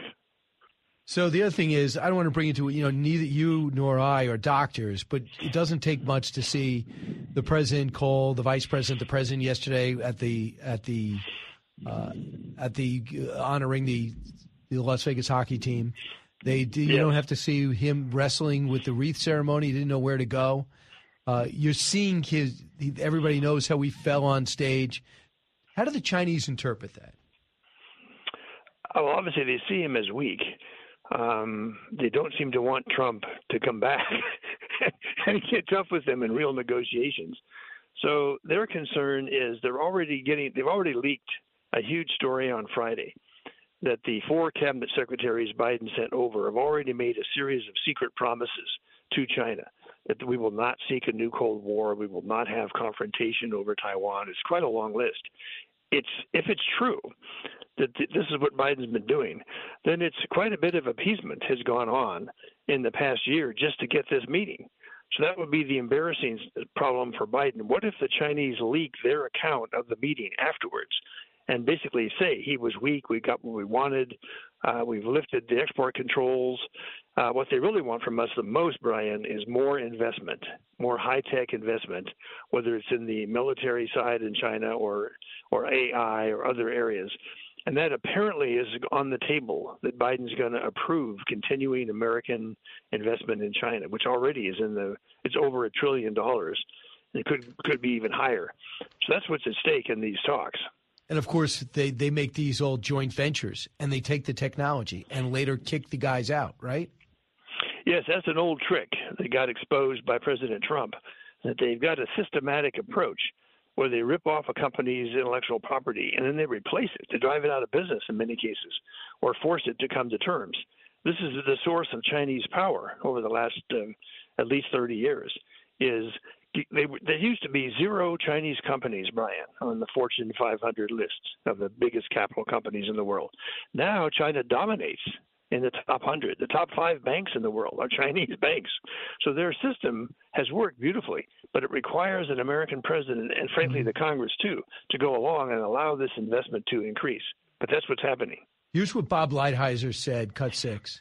So the other thing is, I don't want to bring it to, neither you nor I are doctors, but it doesn't take much to see the president call the vice president, the president yesterday at the honoring the Las Vegas hockey team. You don't have to see him wrestling with the wreath ceremony. He didn't know where to go. You're seeing everybody knows how he fell on stage. How do the Chinese interpret that? Well, obviously they see him as weak. They don't seem to want Trump to come back and get tough with them in real negotiations. So their concern is they've already leaked a huge story on Friday that the 4 cabinet secretaries Biden sent over have already made a series of secret promises to China that we will not seek a new Cold War, we will not have confrontation over Taiwan. It's quite a long list. If it's true that this is what Biden's been doing, then it's quite a bit of appeasement has gone on in the past year just to get this meeting. So that would be the embarrassing problem for Biden. What if the Chinese leak their account of the meeting afterwards and basically say he was weak, we got what we wanted, we've lifted the export controls. What they really want from us the most, Brian, is more investment, more high-tech investment, whether it's in the military side in China or AI or other areas. And that apparently is on the table, that Biden's going to approve continuing American investment in China, which already is it's over $1 trillion. It could be even higher. So that's what's at stake in these talks. And, of course, they make these all joint ventures, and they take the technology and later kick the guys out, right? Yes, that's an old trick that got exposed by President Trump, that they've got a systematic approach where they rip off a company's intellectual property and then they replace it to drive it out of business in many cases or force it to come to terms. This is the source of Chinese power over the last at least 30 years. There used to be 0 Chinese companies, Brian, on the Fortune 500 lists of the biggest capital companies in the world. Now China dominates in the top 100. The top 5 banks in the world are Chinese banks. So their system has worked beautifully, but it requires an American president and, frankly, the Congress, too, to go along and allow this investment to increase. But that's what's happening. Here's what Bob Lighthizer said, cut 6.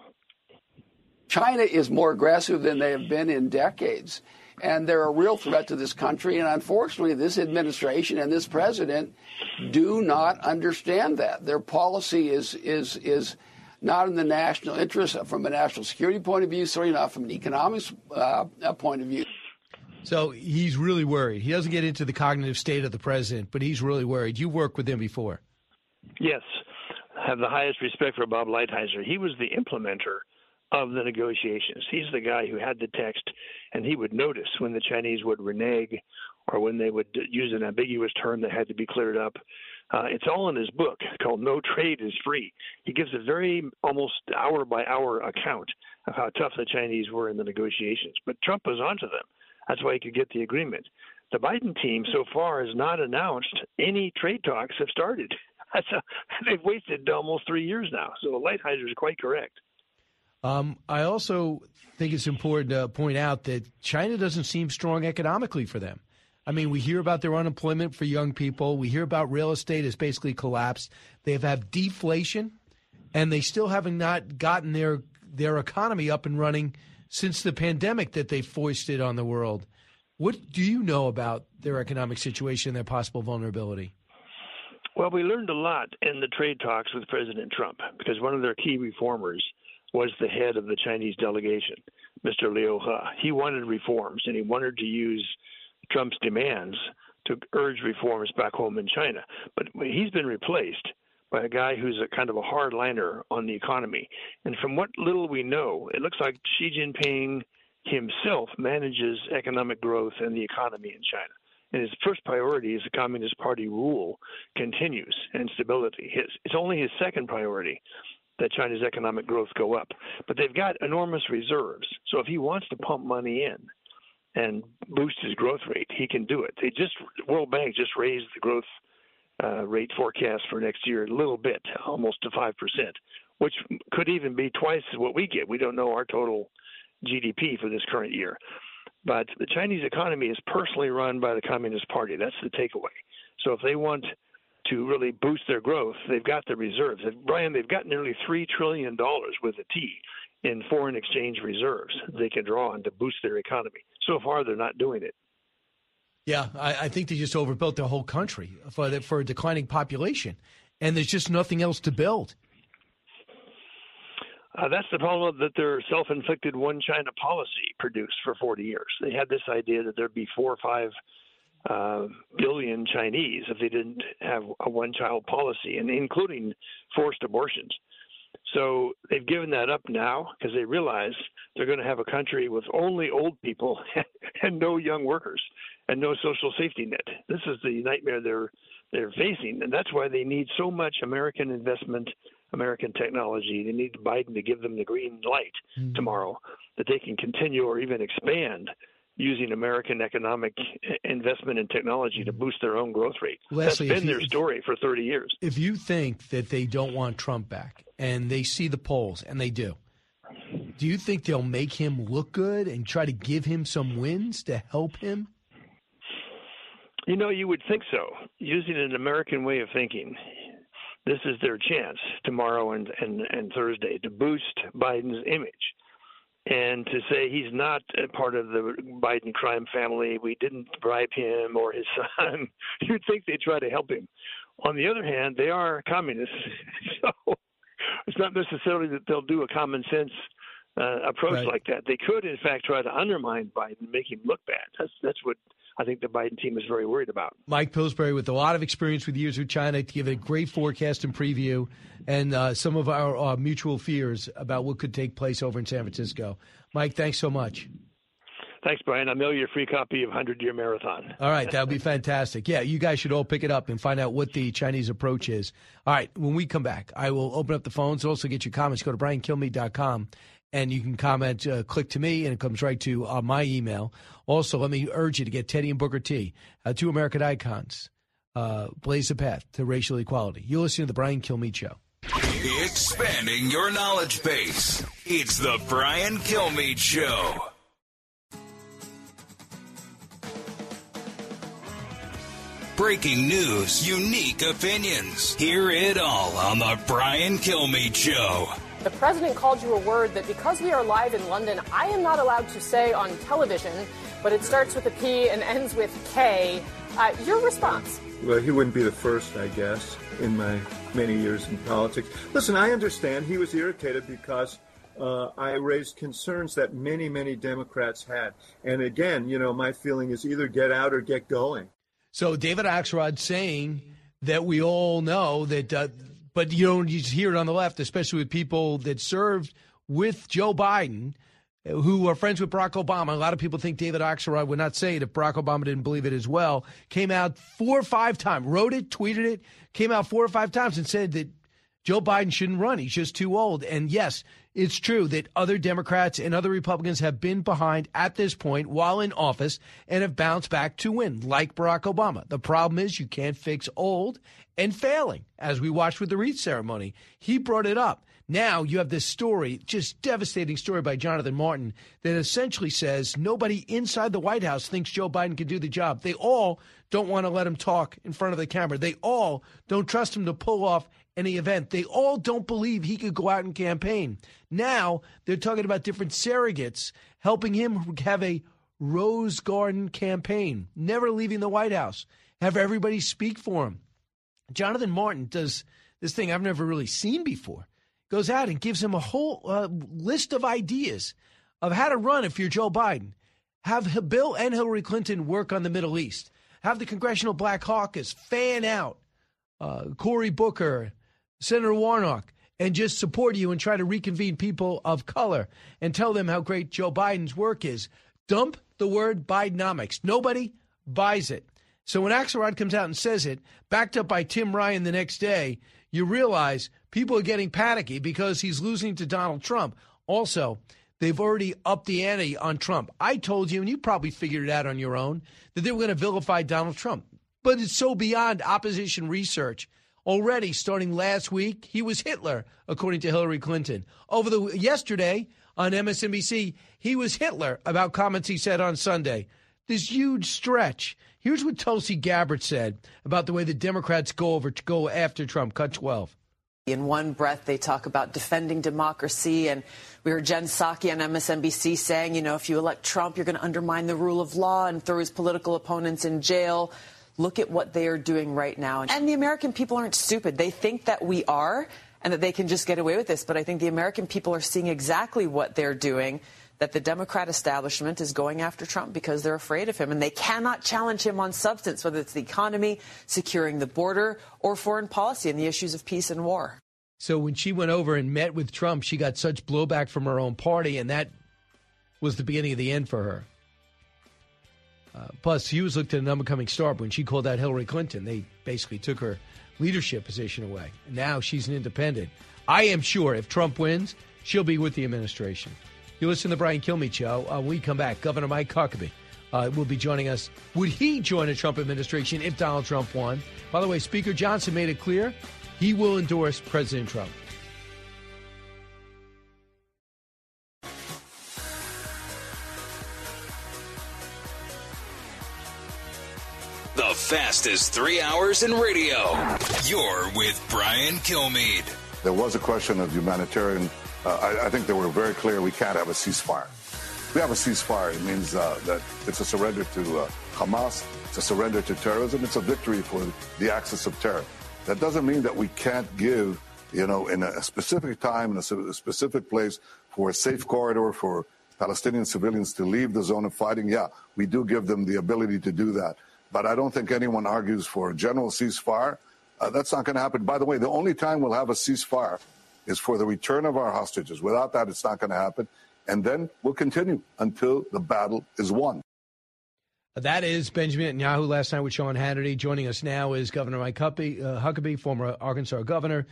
China is more aggressive than they have been in decades. And they're a real threat to this country. And unfortunately, this administration and this president do not understand that. Their policy is not in the national interest from a national security point of view, certainly not from an economics point of view. So he's really worried. He doesn't get into the cognitive state of the president, but he's really worried. You worked with him before. Yes. I have the highest respect for Bob Lighthizer. He was the implementer of the negotiations. He's the guy who had the text, and he would notice when the Chinese would renege or when they would use an ambiguous term that had to be cleared up. It's all in his book called No Trade is Free. He gives a very almost hour-by-hour account of how tough the Chinese were in the negotiations. But Trump was onto them. That's why he could get the agreement. The Biden team so far has not announced any trade talks have started. They've wasted almost 3 years now. So Lighthizer is quite correct. I also think it's important to point out that China doesn't seem strong economically for them. I mean, we hear about their unemployment for young people. We hear about real estate has basically collapsed. They've had deflation, and they still haven't not gotten their economy up and running since the pandemic that they foisted on the world. What do you know about their economic situation and their possible vulnerability? Well, we learned a lot in the trade talks with President Trump because one of their key reformers was the head of the Chinese delegation, Mr. Liu He. He wanted reforms, and he wanted to use Trump's demands to urge reforms back home in China. But he's been replaced by a guy who's a kind of a hardliner on the economy. And from what little we know, it looks like Xi Jinping himself manages economic growth and the economy in China. And his first priority is the Communist Party rule continues and stability. It's only his second priority that China's economic growth go up. But they've got enormous reserves. So if he wants to pump money in and boost his growth rate, he can do it. World Bank just raised the growth rate forecast for next year a little bit, almost to 5%, which could even be twice what we get. We don't know our total GDP for this current year. But the Chinese economy is personally run by the Communist Party. That's the takeaway. So if they want to really boost their growth, they've got the reserves. Brian, they've got nearly $3 trillion with a T in foreign exchange reserves they can draw on to boost their economy. So far, they're not doing it. Yeah, I think they just overbuilt their whole country for a declining population, and there's just nothing else to build. That's the problem that their self-inflicted one-China policy produced for 40 years. They had this idea that there'd be 4 or 5 billion Chinese if they didn't have a one-child policy, and including forced abortions. So they've given that up now because they realize they're going to have a country with only old people and no young workers and no social safety net. This is the nightmare they're facing, and that's why they need so much American investment, American technology. They need Biden to give them the green light tomorrow that they can continue or even expand using American economic investment and technology to boost their own growth rate. Leslie, that's been their story for 30 years. If you think that they don't want Trump back and they see the polls, and they do you think they'll make him look good and try to give him some wins to help him? You know, you would think so. Using an American way of thinking, this is their chance tomorrow and Thursday to boost Biden's image and to say he's not a part of the Biden crime family. We didn't bribe him or his son. You'd think they'd try to help him. On the other hand, they are communists, so it's not necessarily that they'll do a common sense approach like that. They could, in fact, try to undermine Biden, make him look bad. That's what I think the Biden team is very worried about. Mike Pillsbury, with a lot of experience with years with China, to give a great forecast and preview and some of our mutual fears about what could take place over in San Francisco. Mike, thanks so much. Thanks, Brian. I'll mail you a free copy of 100-Year Marathon. All right, that would be fantastic. Yeah, you guys should all pick it up and find out what the Chinese approach is. All right, when we come back, I will open up the phones. Also get your comments. Go to BrianKilmeade.com, and you can comment, click to me, and it comes right to my email. Also, let me urge you to get Teddy and Booker T, 2 American icons, blaze the path to racial equality. You're listening to The Brian Kilmeade Show. Expanding your knowledge base. It's The Brian Kilmeade Show. Breaking news, unique opinions. Hear it all on The Brian Kilmeade Show. The president called you a word that because we are live in London, I am not allowed to say on television, but it starts with a P and ends with K. Your response? Well, he wouldn't be the first, I guess, in my many years in politics. Listen, I understand he was irritated because I raised concerns that many, many Democrats had. And again, you know, my feeling is either get out or get going. So David Axelrod saying that we all know that, but you don't just hear it on the left, especially with people that served with Joe Biden, who are friends with Barack Obama. A lot of people think David Axelrod would not say it if Barack Obama didn't believe it as well. Came out 4 or 5 times, wrote it, tweeted it, came out 4 or 5 times and said that Joe Biden shouldn't run. He's just too old. And yes, it's true that other Democrats and other Republicans have been behind at this point while in office and have bounced back to win, like Barack Obama. The problem is you can't fix old and failing, as we watched with the wreath ceremony. He brought it up. Now you have this story, just devastating story by Jonathan Martin, that essentially says nobody inside the White House thinks Joe Biden can do the job. They all don't want to let him talk in front of the camera. They all don't trust him to pull off any event. They all don't believe he could go out and campaign. Now they're talking about different surrogates helping him have a Rose Garden campaign, never leaving the White House, have everybody speak for him. Jonathan Martin does this thing I've never really seen before. Goes out and gives him a whole list of ideas of how to run if you're Joe Biden. Have Bill and Hillary Clinton work on the Middle East. Have the Congressional Black Caucus fan out Cory Booker, Senator Warnock, and just support you and try to reconvene people of color and tell them how great Joe Biden's work is. Dump the word Bidenomics. Nobody buys it. So when Axelrod comes out and says it, backed up by Tim Ryan the next day, you realize people are getting panicky because he's losing to Donald Trump. Also, they've already upped the ante on Trump. I told you, and you probably figured it out on your own, that they were going to vilify Donald Trump. But it's so beyond opposition research. Already, starting last week, he was Hitler, according to Hillary Clinton. Yesterday on MSNBC, he was Hitler about comments he said on Sunday. This huge stretch. Here's what Tulsi Gabbard said about the way the Democrats go after Trump. Cut 12. In one breath, they talk about defending democracy. And we heard Jen Psaki on MSNBC saying, you know, if you elect Trump, you're going to undermine the rule of law and throw his political opponents in jail. Look at what they are doing right now. And the American people aren't stupid. They think that we are. and that they can just get away with this. But I think the American people are seeing exactly what they're doing, that the Democrat establishment is going after Trump because they're afraid of him, and they cannot challenge him on substance, whether it's the economy, securing the border, or foreign policy and the issues of peace and war. So when she went over and met with Trump, she got such blowback from her own party, and that was the beginning of the end for her. Plus, she was looked at an up-and-coming star. But when she called out Hillary Clinton, they basically took her leadership position away. And now she's an independent. I am sure if Trump wins, she'll be with the administration. You listen to the Brian Kilmeade Show. When we come back, Governor Mike Huckabee will be joining us. Would he join a Trump administration if Donald Trump won? By the way, Speaker Johnson made it clear he will endorse President Trump. The fastest 3 hours in radio. You're with Brian Kilmeade. There was a question of humanitarian. I think they were very clear we can't have a ceasefire. If we have a ceasefire, it means that it's a surrender to Hamas, it's a surrender to terrorism, it's a victory for the axis of terror. That doesn't mean that we can't give, in a specific time, in a specific place, for a safe corridor for Palestinian civilians to leave the zone of fighting. Yeah, we do give them the ability to do that. But I don't think anyone argues for a general ceasefire. That's not going to happen. By the way, the only time we'll have a ceasefire is for the return of our hostages. Without that, it's not going to happen. And then we'll continue until the battle is won. That is Benjamin Netanyahu last night with Sean Hannity. Joining us now is Governor Mike Huckabee, former Arkansas governor,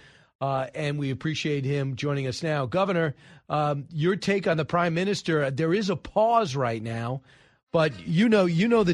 and we appreciate him joining us now. Governor, your take on the prime minister. There is a pause right now, but you know the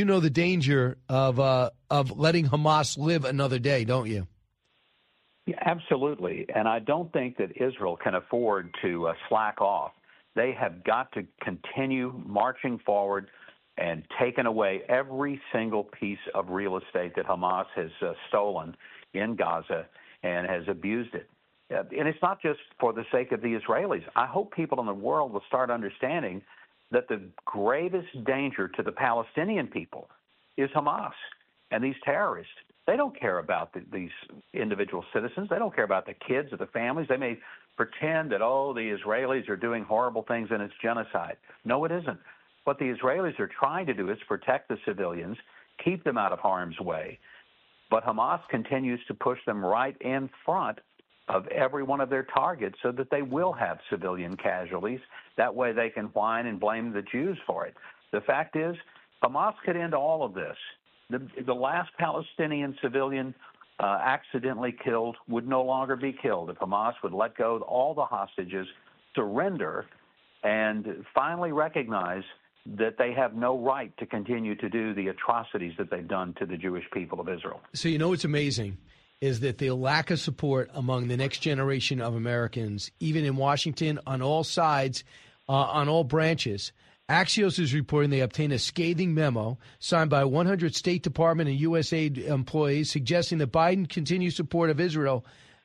danger of letting Hamas live another day, don't you? Yeah, absolutely, and I don't think that Israel can afford to slack off. They have got to continue marching forward and taken away every single piece of real estate that Hamas has stolen in Gaza and has abused it. And it's not just for the sake of the Israelis. I hope people in the world will start understanding that the gravest danger to the Palestinian people is Hamas and these terrorists. They don't care about these individual citizens. They don't care about the kids or the families. They may pretend that, the Israelis are doing horrible things and it's genocide. No, it isn't. What the Israelis are trying to do is protect the civilians, keep them out of harm's way. But Hamas continues to push them right in front of every one of their targets so that they will have civilian casualties. That way they can whine and blame the Jews for it. The fact is, Hamas could end all of this. The last Palestinian civilian accidentally killed would no longer be killed if Hamas would let go of all the hostages, surrender, and finally recognize that they have no right to continue to do the atrocities that they've done to the Jewish people of Israel. So what's amazing is that the lack of support among the next generation of Americans, even in Washington, on all sides, on all branches. Axios is reporting they obtained a scathing memo signed by 100 State Department and USAID employees suggesting that Biden's continued support of Israel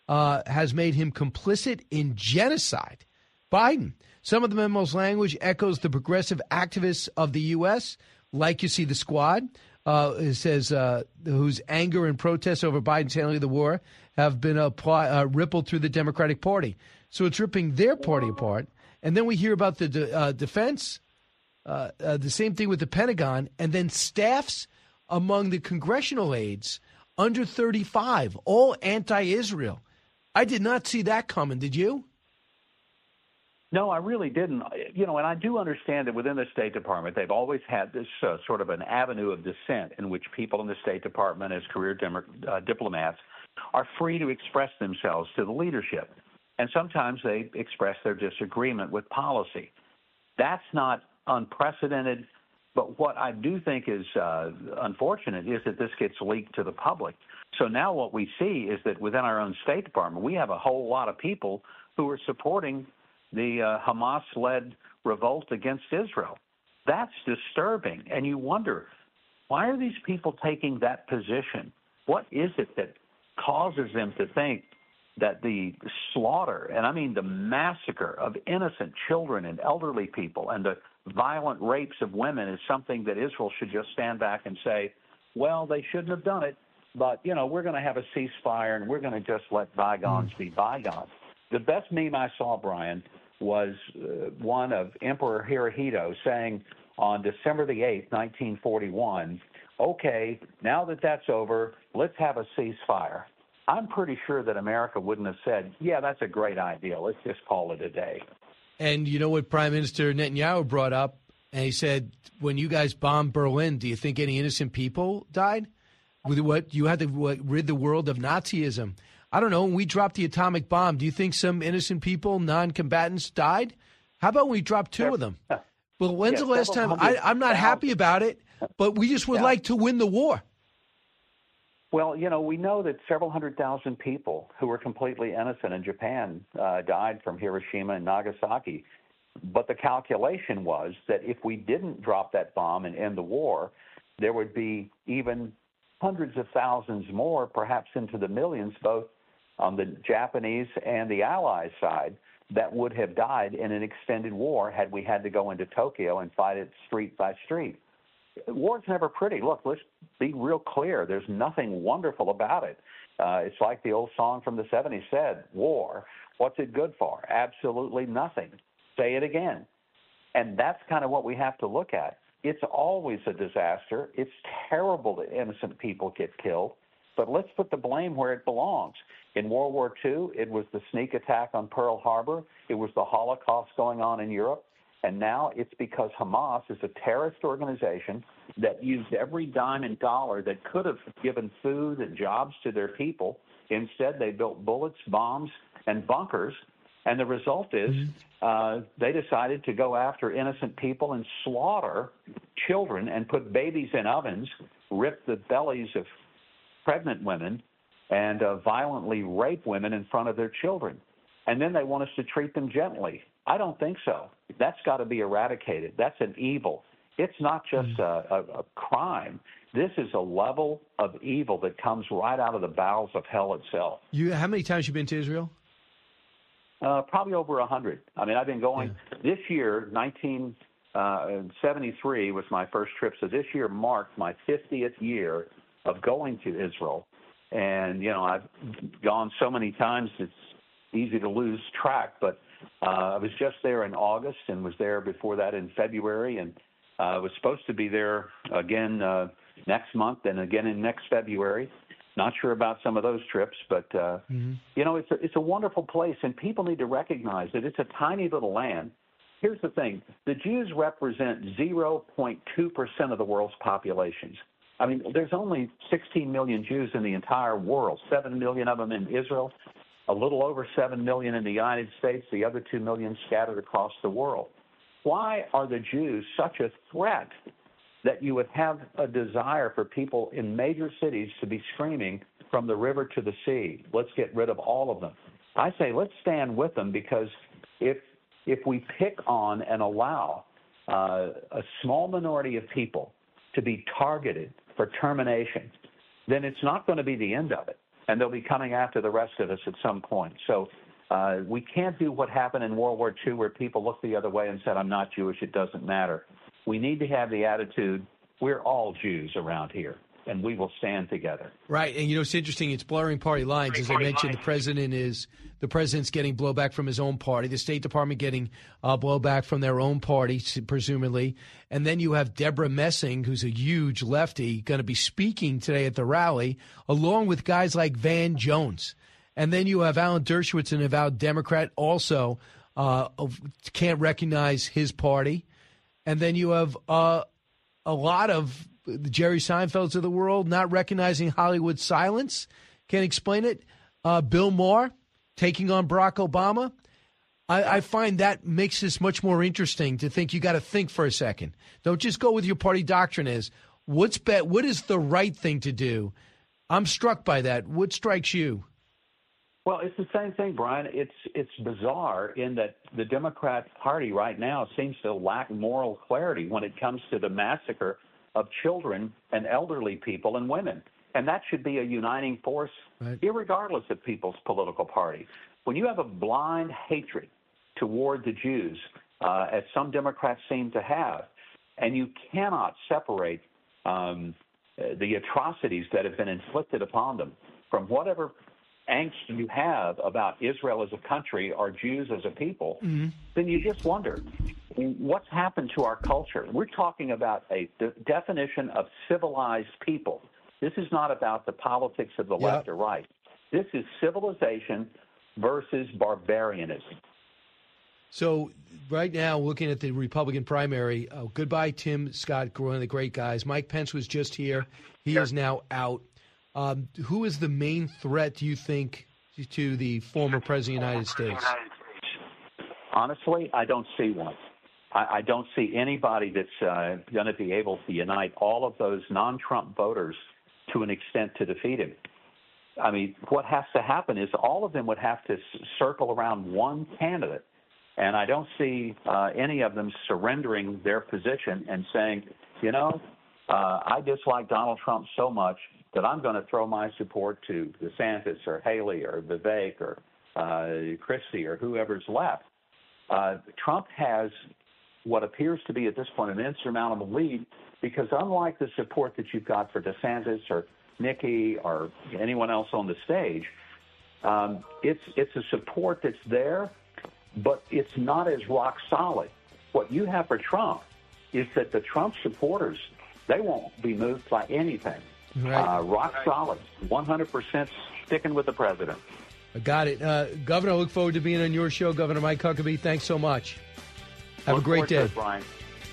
has made him complicit in genocide. Biden. Some of the memo's language echoes the progressive activists of the U.S., like you see the Squad. It says whose anger and protests over Biden's handling of the war have been rippled through the Democratic Party. So it's ripping their party apart. And then we hear about the defense, the same thing with the Pentagon, and then staffs among the congressional aides under 35, all anti-Israel. I did not see that coming. Did you? No, I really didn't. And I do understand that within the State Department, they've always had this sort of an avenue of dissent in which people in the State Department as career diplomats are free to express themselves to the leadership. And sometimes they express their disagreement with policy. That's not unprecedented. But what I do think is unfortunate is that this gets leaked to the public. So now what we see is that within our own State Department, we have a whole lot of people who are supporting the Hamas-led revolt against Israel. That's disturbing. And you wonder, why are these people taking that position? What is it that causes them to think that the slaughter, and I mean the massacre of innocent children and elderly people and the violent rapes of women is something that Israel should just stand back and say, well, they shouldn't have done it. but, we're going to have a ceasefire and we're going to just let bygones be bygones. The best meme I saw, Brian, was one of Emperor Hirohito saying on December the 8th, 1941, okay, now that that's over, let's have a ceasefire. I'm pretty sure that America wouldn't have said, yeah, that's a great idea. Let's just call it a day. And you know what Prime Minister Netanyahu brought up? And he said, when you guys bombed Berlin, do you think any innocent people died? You had to rid the world of Nazism. I don't know. When we dropped the atomic bomb, do you think some innocent people, non-combatants, died? How about when we dropped two of them? Well, when's the last time? I'm not happy about it, but we just would like to win the war. Well, we know that several 100,000 people who were completely innocent in Japan died from Hiroshima and Nagasaki. But the calculation was that if we didn't drop that bomb and end the war, there would be even hundreds of thousands more, perhaps into the millions, both on the Japanese and the Allies side, that would have died in an extended war had we had to go into Tokyo and fight it street by street. War's never pretty. Look, let's be real clear. There's nothing wonderful about it. It's like the old song from the 70s said, war, what's it good for? Absolutely nothing. Say it again. And that's kind of what we have to look at. It's always a disaster. It's terrible that innocent people get killed. But let's put the blame where it belongs. In World War II, it was the sneak attack on Pearl Harbor. It was the Holocaust going on in Europe. And now it's because Hamas is a terrorist organization that used every dime and dollar that could have given food and jobs to their people. Instead, they built bullets, bombs, and bunkers. And the result is they decided to go after innocent people and slaughter children and put babies in ovens, rip the bellies of pregnant women, and violently rape women in front of their children. And then they want us to treat them gently. I don't think so. That's got to be eradicated. That's an evil. It's not just a crime. This is a level of evil that comes right out of the bowels of hell itself. How many times have you been to Israel? Probably over 100. I mean, I've been going this year. 1973 was my first trip, so this year marked my 50th year of going to Israel. And I've gone so many times it's easy to lose track. But I was just there in August and was there before that in February, and I was supposed to be there again next month and again in next February. Not sure about some of those trips, but, it's a wonderful place, and people need to recognize that it's a tiny little land. Here's the thing. The Jews represent 0.2% of the world's populations. I mean, there's only 16 million Jews in the entire world, 7 million of them in Israel, a little over 7 million in the United States, the other 2 million scattered across the world. Why are the Jews such a threat that you would have a desire for people in major cities to be screaming from the river to the sea, let's get rid of all of them? I say let's stand with them, because if we pick on and allow a small minority of people to be targeted for termination, then it's not going to be the end of it, and they'll be coming after the rest of us at some point. So we can't do what happened in World War II, where people looked the other way and said, I'm not Jewish, it doesn't matter. We need to have the attitude, we're all Jews around here, and we will stand together. Right, and it's interesting, it's blurring party lines. As I mentioned, the president's getting blowback from his own party, the State Department getting blowback from their own party, presumably. And then you have Deborah Messing, who's a huge lefty, going to be speaking today at the rally, along with guys like Van Jones. And then you have Alan Dershowitz, an avowed Democrat, also can't recognize his party. And then you have a lot of the Jerry Seinfelds of the world not recognizing Hollywood silence. Can't explain it. Bill Maher taking on Barack Obama. I find that makes this much more interesting to think you got to think for a second. Don't just go with your party doctrine is. What is the right thing to do? I'm struck by that. What strikes you? Well, it's the same thing, Brian. It's bizarre in that the Democrat Party right now seems to lack moral clarity when it comes to the massacre of children and elderly people and women. And that should be a uniting force, irregardless of people's political party. When you have a blind hatred toward the Jews, as some Democrats seem to have, and you cannot separate the atrocities that have been inflicted upon them, from whatever angst you have about Israel as a country or Jews as a people, then you just wonder, what's happened to our culture? We're talking about a definition of civilized people. This is not about the politics of the left or right. This is civilization versus barbarianism. So right now, looking at the Republican primary, goodbye, Tim Scott, one of the great guys. Mike Pence was just here. He is now out. Who is the main threat, do you think, to the former President of the United States? Honestly, I don't see one. I don't see anybody that's going to be able to unite all of those non-Trump voters to an extent to defeat him. I mean, what has to happen is all of them would have to circle around one candidate. And I don't see any of them surrendering their position and saying, I dislike Donald Trump so much that I'm going to throw my support to DeSantis or Haley or Vivek or Christie or whoever's left. Trump has what appears to be at this point an insurmountable lead because unlike the support that you've got for DeSantis or Nikki or anyone else on the stage, it's a support that's there, but it's not as rock solid. What you have for Trump is that the Trump supporters, they won't be moved by anything. Right. Rock solid, 100% sticking with the president. I got it. Governor, I look forward to being on your show. Governor Mike Huckabee, thanks so much. Have a great day. Brian.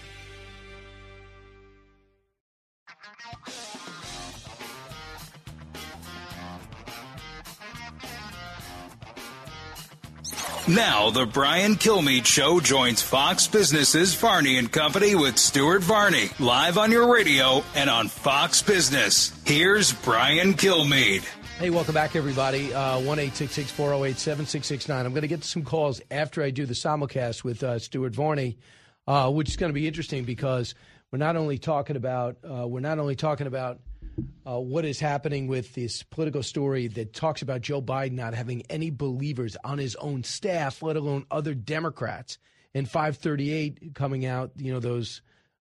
Now, the Brian Kilmeade Show joins Fox Business's Varney and Company with Stuart Varney, live on your radio and on Fox Business. Here's Brian Kilmeade. Hey, welcome back, everybody. 1-866-408-7669. I'm going to get to some calls after I do the simulcast with Stuart Varney, which is going to be interesting because we're not only talking about what is happening with this political story that talks about Joe Biden not having any believers on his own staff, let alone other Democrats. And 538 coming out, the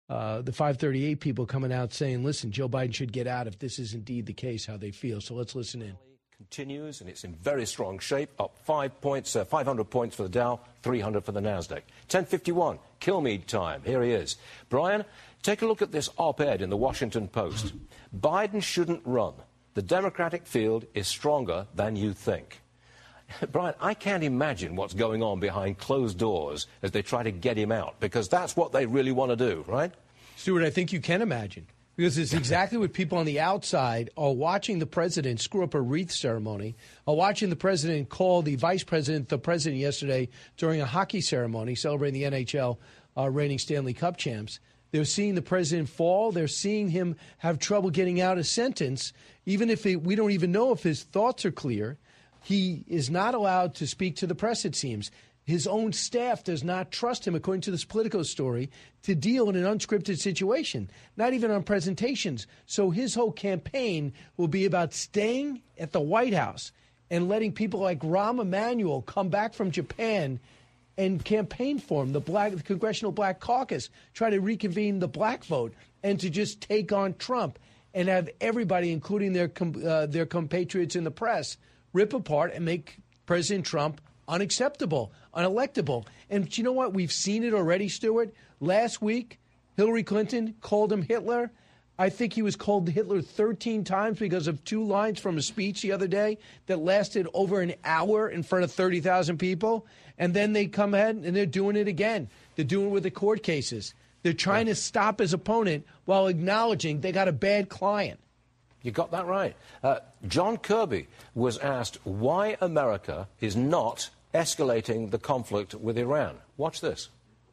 538 people coming out saying, listen, Joe Biden should get out if this is indeed the case, how they feel. So let's listen in. Continues, and it's in very strong shape, up 5 points, 500 points for the Dow, 300 for the Nasdaq. 10:51, Kilmeade time. Here he is. Brian, take a look at this op-ed in the Washington Post. Biden shouldn't run. The Democratic field is stronger than you think. Brian, I can't imagine what's going on behind closed doors as they try to get him out, because that's what they really want to do, right? Stuart, I think you can imagine. Because it's exactly what people on the outside are watching the president screw up a wreath ceremony, are watching the president call the vice president the president yesterday during a hockey ceremony celebrating the NHL reigning Stanley Cup champs. They're seeing the president fall. They're seeing him have trouble getting out a sentence, even if we don't even know if his thoughts are clear. He is not allowed to speak to the press, it seems. His own staff does not trust him, according to this Politico story, to deal in an unscripted situation, not even on presentations. So his whole campaign will be about staying at the White House and letting people like Rahm Emanuel come back from Japan and campaign for him, the Congressional Black Caucus, try to reconvene the black vote, and to just take on Trump and have everybody, including their compatriots in the press, rip apart and make President Trump unacceptable, unelectable. And you know what? We've seen it already, Stuart. Last week, Hillary Clinton called him Hitler. I think he was called Hitler 13 times because of 2 lines from a speech the other day that lasted over an hour in front of 30,000 people. And then they come ahead and they're doing it again. They're doing it with the court cases. They're trying to stop his opponent while acknowledging they got a bad client. You got that right. John Kirby was asked why America is not escalating the conflict with Iran. Watch this.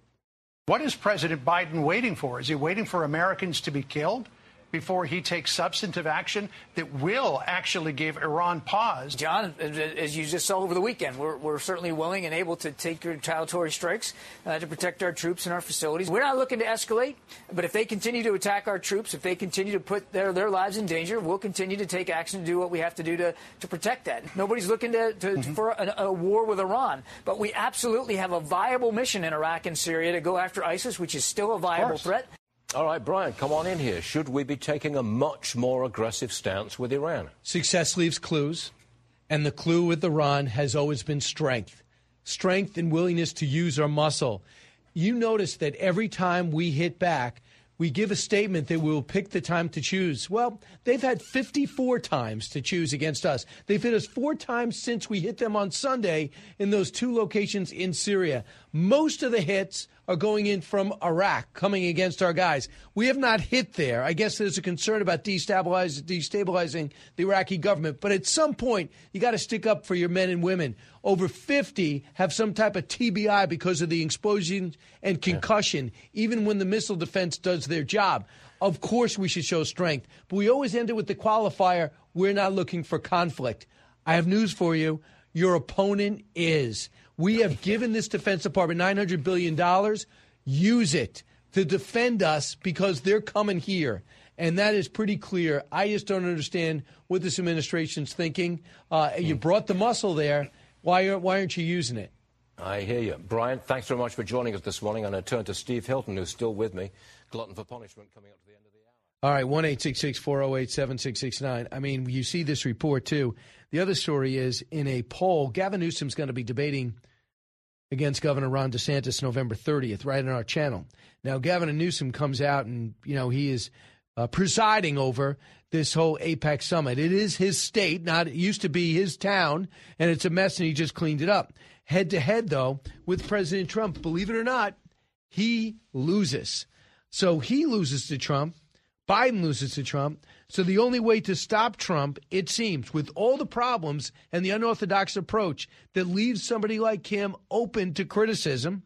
What is President Biden waiting for? Is he waiting for Americans to be killed before he takes substantive action that will actually give Iran pause? John, as you just saw over the weekend, we're certainly willing and able to take retaliatory strikes to protect our troops and our facilities. We're not looking to escalate, but if they continue to attack our troops, if they continue to put their lives in danger, we'll continue to take action to do what we have to do to protect that. Nobody's looking for a war with Iran, but we absolutely have a viable mission in Iraq and Syria to go after ISIS, which is still a viable threat. All right, Brian, come on in here. Should we be taking a much more aggressive stance with Iran? Success leaves clues, and the clue with Iran has always been strength. Strength and willingness to use our muscle. You notice that every time we hit back, we give a statement that we'll pick the time to choose. Well, they've had 54 times to choose against us. They've hit us 4 times since we hit them on Sunday in those 2 locations in Syria. Most of the hits are going in from Iraq, coming against our guys. We have not hit there. I guess there's a concern about destabilizing the Iraqi government. But at some point, you got to stick up for your men and women. Over 50 have some type of TBI because of the explosion and concussion, even when the missile defense does their job. Of course we should show strength. But we always end it with the qualifier, we're not looking for conflict. I have news for you. Your opponent is. We have given this Defense Department $900 billion. Use it to defend us because they're coming here. And that is pretty clear. I just don't understand what this administration's thinking. You brought the muscle there. Why aren't you using it? I hear you. Brian, thanks very much for joining us this morning. I'm going to turn to Steve Hilton, who's still with me. Glutton for punishment coming up to the end of the hour. All right, 1-866-408-7669. I mean, you see this report, too. The other story is, in a poll, Gavin Newsom's going to be debating against Governor Ron DeSantis November 30th, right on our channel. Now, Gavin Newsom comes out and, he is presiding over this whole APEC summit. It is his state, it used to be his town, and it's a mess, and he just cleaned it up. Head-to-head, though, with President Trump, believe it or not, he loses. So he loses to Trump. Biden loses to Trump. So the only way to stop Trump, it seems, with all the problems and the unorthodox approach that leaves somebody like him open to criticism,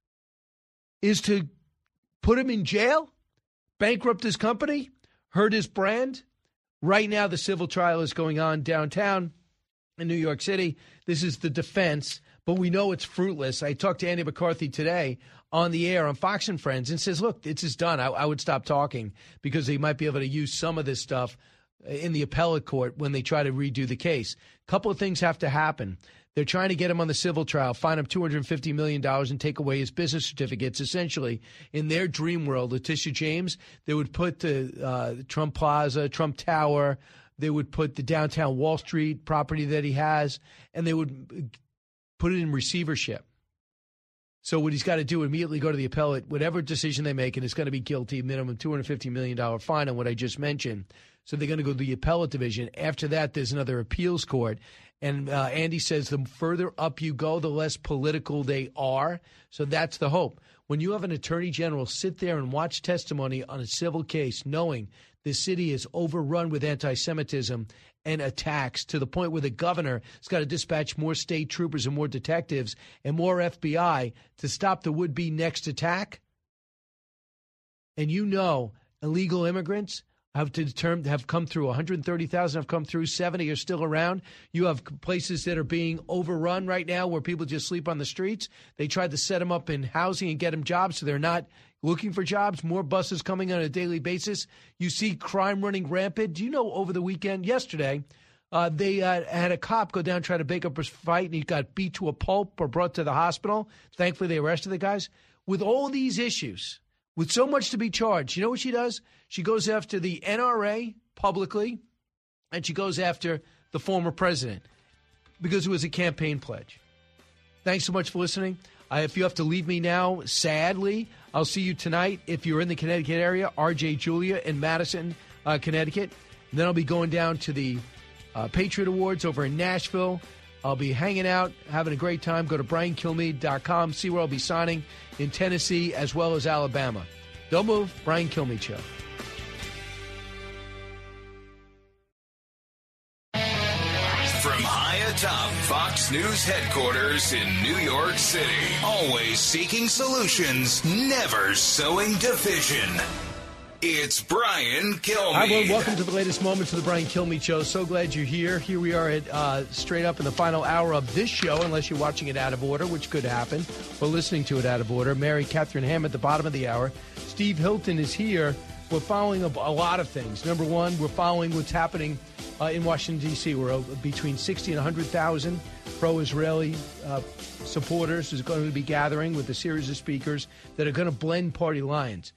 is to put him in jail, bankrupt his company, hurt his brand. Right now, the civil trial is going on downtown in New York City. This is the defense, but we know it's fruitless. I talked to Andy McCarthy today on the air on Fox and Friends and says, look, it's just done. I would stop talking because they might be able to use some of this stuff in the appellate court when they try to redo the case. A couple of things have to happen. They're trying to get him on the civil trial, fine him $250 million and take away his business certificates. Essentially, in their dream world, Letitia James, they would put the Trump Plaza, Trump Tower, they would put the downtown Wall Street property that he has, and they would put it in receivership. So what he's got to do, immediately go to the appellate, whatever decision they make, and it's going to be guilty, minimum $250 million fine on what I just mentioned. So they're going to go to the appellate division. After that, there's another appeals court. And Andy says the further up you go, the less political they are. So that's the hope. When you have an attorney general sit there and watch testimony on a civil case, knowing the city is overrun with anti-Semitism and attacks to the point where the governor has got to dispatch more state troopers and more detectives and more FBI to stop the would-be next attack. And illegal immigrants have come through. 130,000 have come through. 70 are still around. You have places that are being overrun right now where people just sleep on the streets. They tried to set them up in housing and get them jobs, so they're not looking for jobs. More buses coming on a daily basis. You see crime running rampant. Do you know over the weekend, yesterday, they had a cop go down, try to break up his fight, and he got beat to a pulp or brought to the hospital. Thankfully, they arrested the guys. With all these issues, with so much to be charged, you know what she does? She goes after the NRA publicly, and she goes after the former president because it was a campaign pledge. Thanks so much for listening. If you have to leave me now, sadly, I'll see you tonight if you're in the Connecticut area, RJ Julia in Madison, Connecticut. And then I'll be going down to the Patriot Awards over in Nashville. I'll be hanging out, having a great time. Go to BrianKilmeade.com, see where I'll be signing in Tennessee as well as Alabama. Don't move. Brian Kilmeade Show. From high atop Fox News headquarters in New York City, always seeking solutions, never sowing division. It's Brian Kilmeade. Hi, everyone. Welcome to the latest moments of the Brian Kilmeade Show. So glad you're here. Here we are at straight up in the final hour of this show, unless you're watching it out of order, which could happen, or listening to it out of order. Mary Catherine Ham at the bottom of the hour. Steve Hilton is here. We're following a lot of things. Number one, we're following what's happening in Washington, D.C. We're between 60 and 100,000 pro-Israeli supporters is going to be gathering with a series of speakers that are going to blend party lines.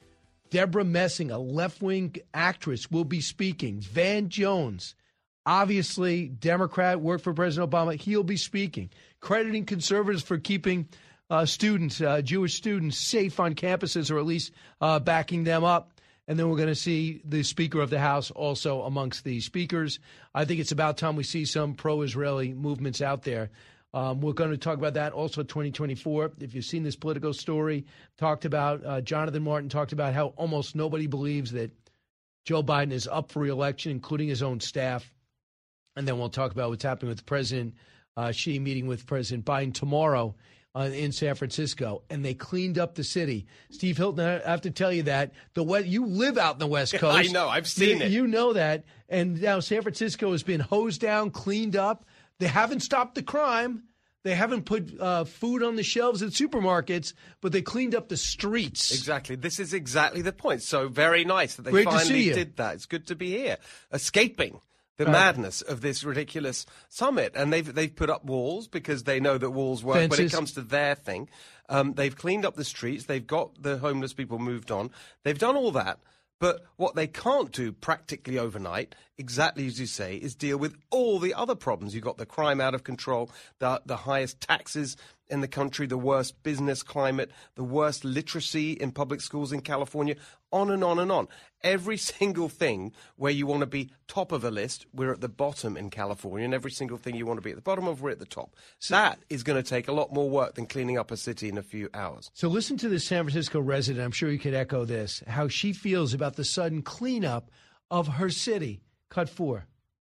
Deborah Messing, a left-wing actress, will be speaking. Van Jones, obviously Democrat, worked for President Obama. He'll be speaking, crediting conservatives for keeping students, Jewish students, safe on campuses, or at least backing them up. And then we're going to see the Speaker of the House also amongst the speakers. I think it's about time we see some pro-Israeli movements out there. We're going to talk about that also 2024. If you've seen this Politico story, talked about Jonathan Martin talked about how almost nobody believes that Joe Biden is up for re-election, including his own staff. And then we'll talk about what's happening with President Xi meeting with President Biden tomorrow in San Francisco, and they cleaned up the city. Steve Hilton, I have to tell you that you live out in the West Coast. I know, I've seen it. You know that, and now San Francisco has been hosed down, cleaned up. They haven't stopped the crime. They haven't put food on the shelves at supermarkets, but they cleaned up the streets. Exactly. This is exactly the point. So very nice that they Great finally did that. It's good to be here, escaping the madness of this ridiculous summit. And they've put up walls because they know that walls work Fences. when it comes to their thing. They've cleaned up the streets. They've got the homeless people moved on. They've done all that. But what they can't do practically overnight, exactly as you say, is deal with all the other problems. You've got the crime out of control, the highest taxes in the country, the worst business climate, the worst literacy in public schools in California, on and on and on. Every single thing where you want to be top of a list, we're at the bottom in California, and every single thing you want to be at the bottom of, we're at the top. So that is going to take a lot more work than cleaning up a city in a few hours. So listen to the San Francisco resident, I'm sure you could echo this, how she feels about the sudden cleanup of her city. Cut 4.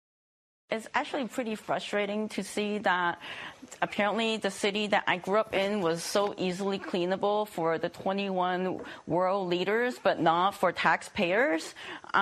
It's actually pretty frustrating to see that apparently the city that I grew up in was so easily cleanable for the 21 world leaders, but not for taxpayers.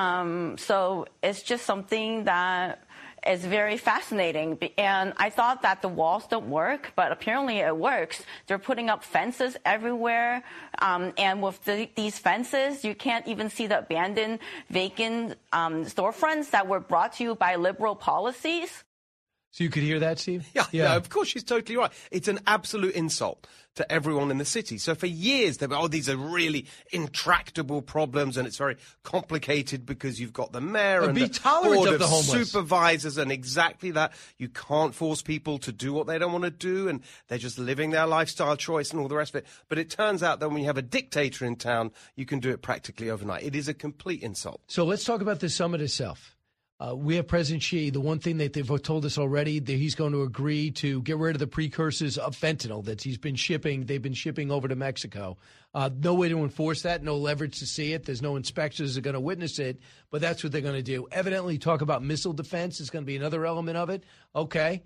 So it's just something that is very fascinating. And I thought that the walls don't work, but apparently it works. They're putting up fences everywhere. And with these fences, you can't even see the abandoned, vacant storefronts that were brought to you by liberal policies. So you could hear that, Steve? Yeah, of course, she's totally right. It's an absolute insult to everyone in the city. So for years, they were, these are really intractable problems, and it's very complicated because you've got the mayor and be the tolerant board of the homeless supervisors, and exactly that. You can't force people to do what they don't want to do, and they're just living their lifestyle choice and all the rest of it. But it turns out that when you have a dictator in town, you can do it practically overnight. It is a complete insult. So let's talk about the summit itself. We have President Xi. The one thing that they've told us already, that he's going to agree to get rid of the precursors of fentanyl that they've been shipping over to Mexico. No way to enforce that, no leverage to see it. There's no inspectors that are going to witness it, but that's what they're going to do. Evidently, talk about missile defense is going to be another element of it. Okay.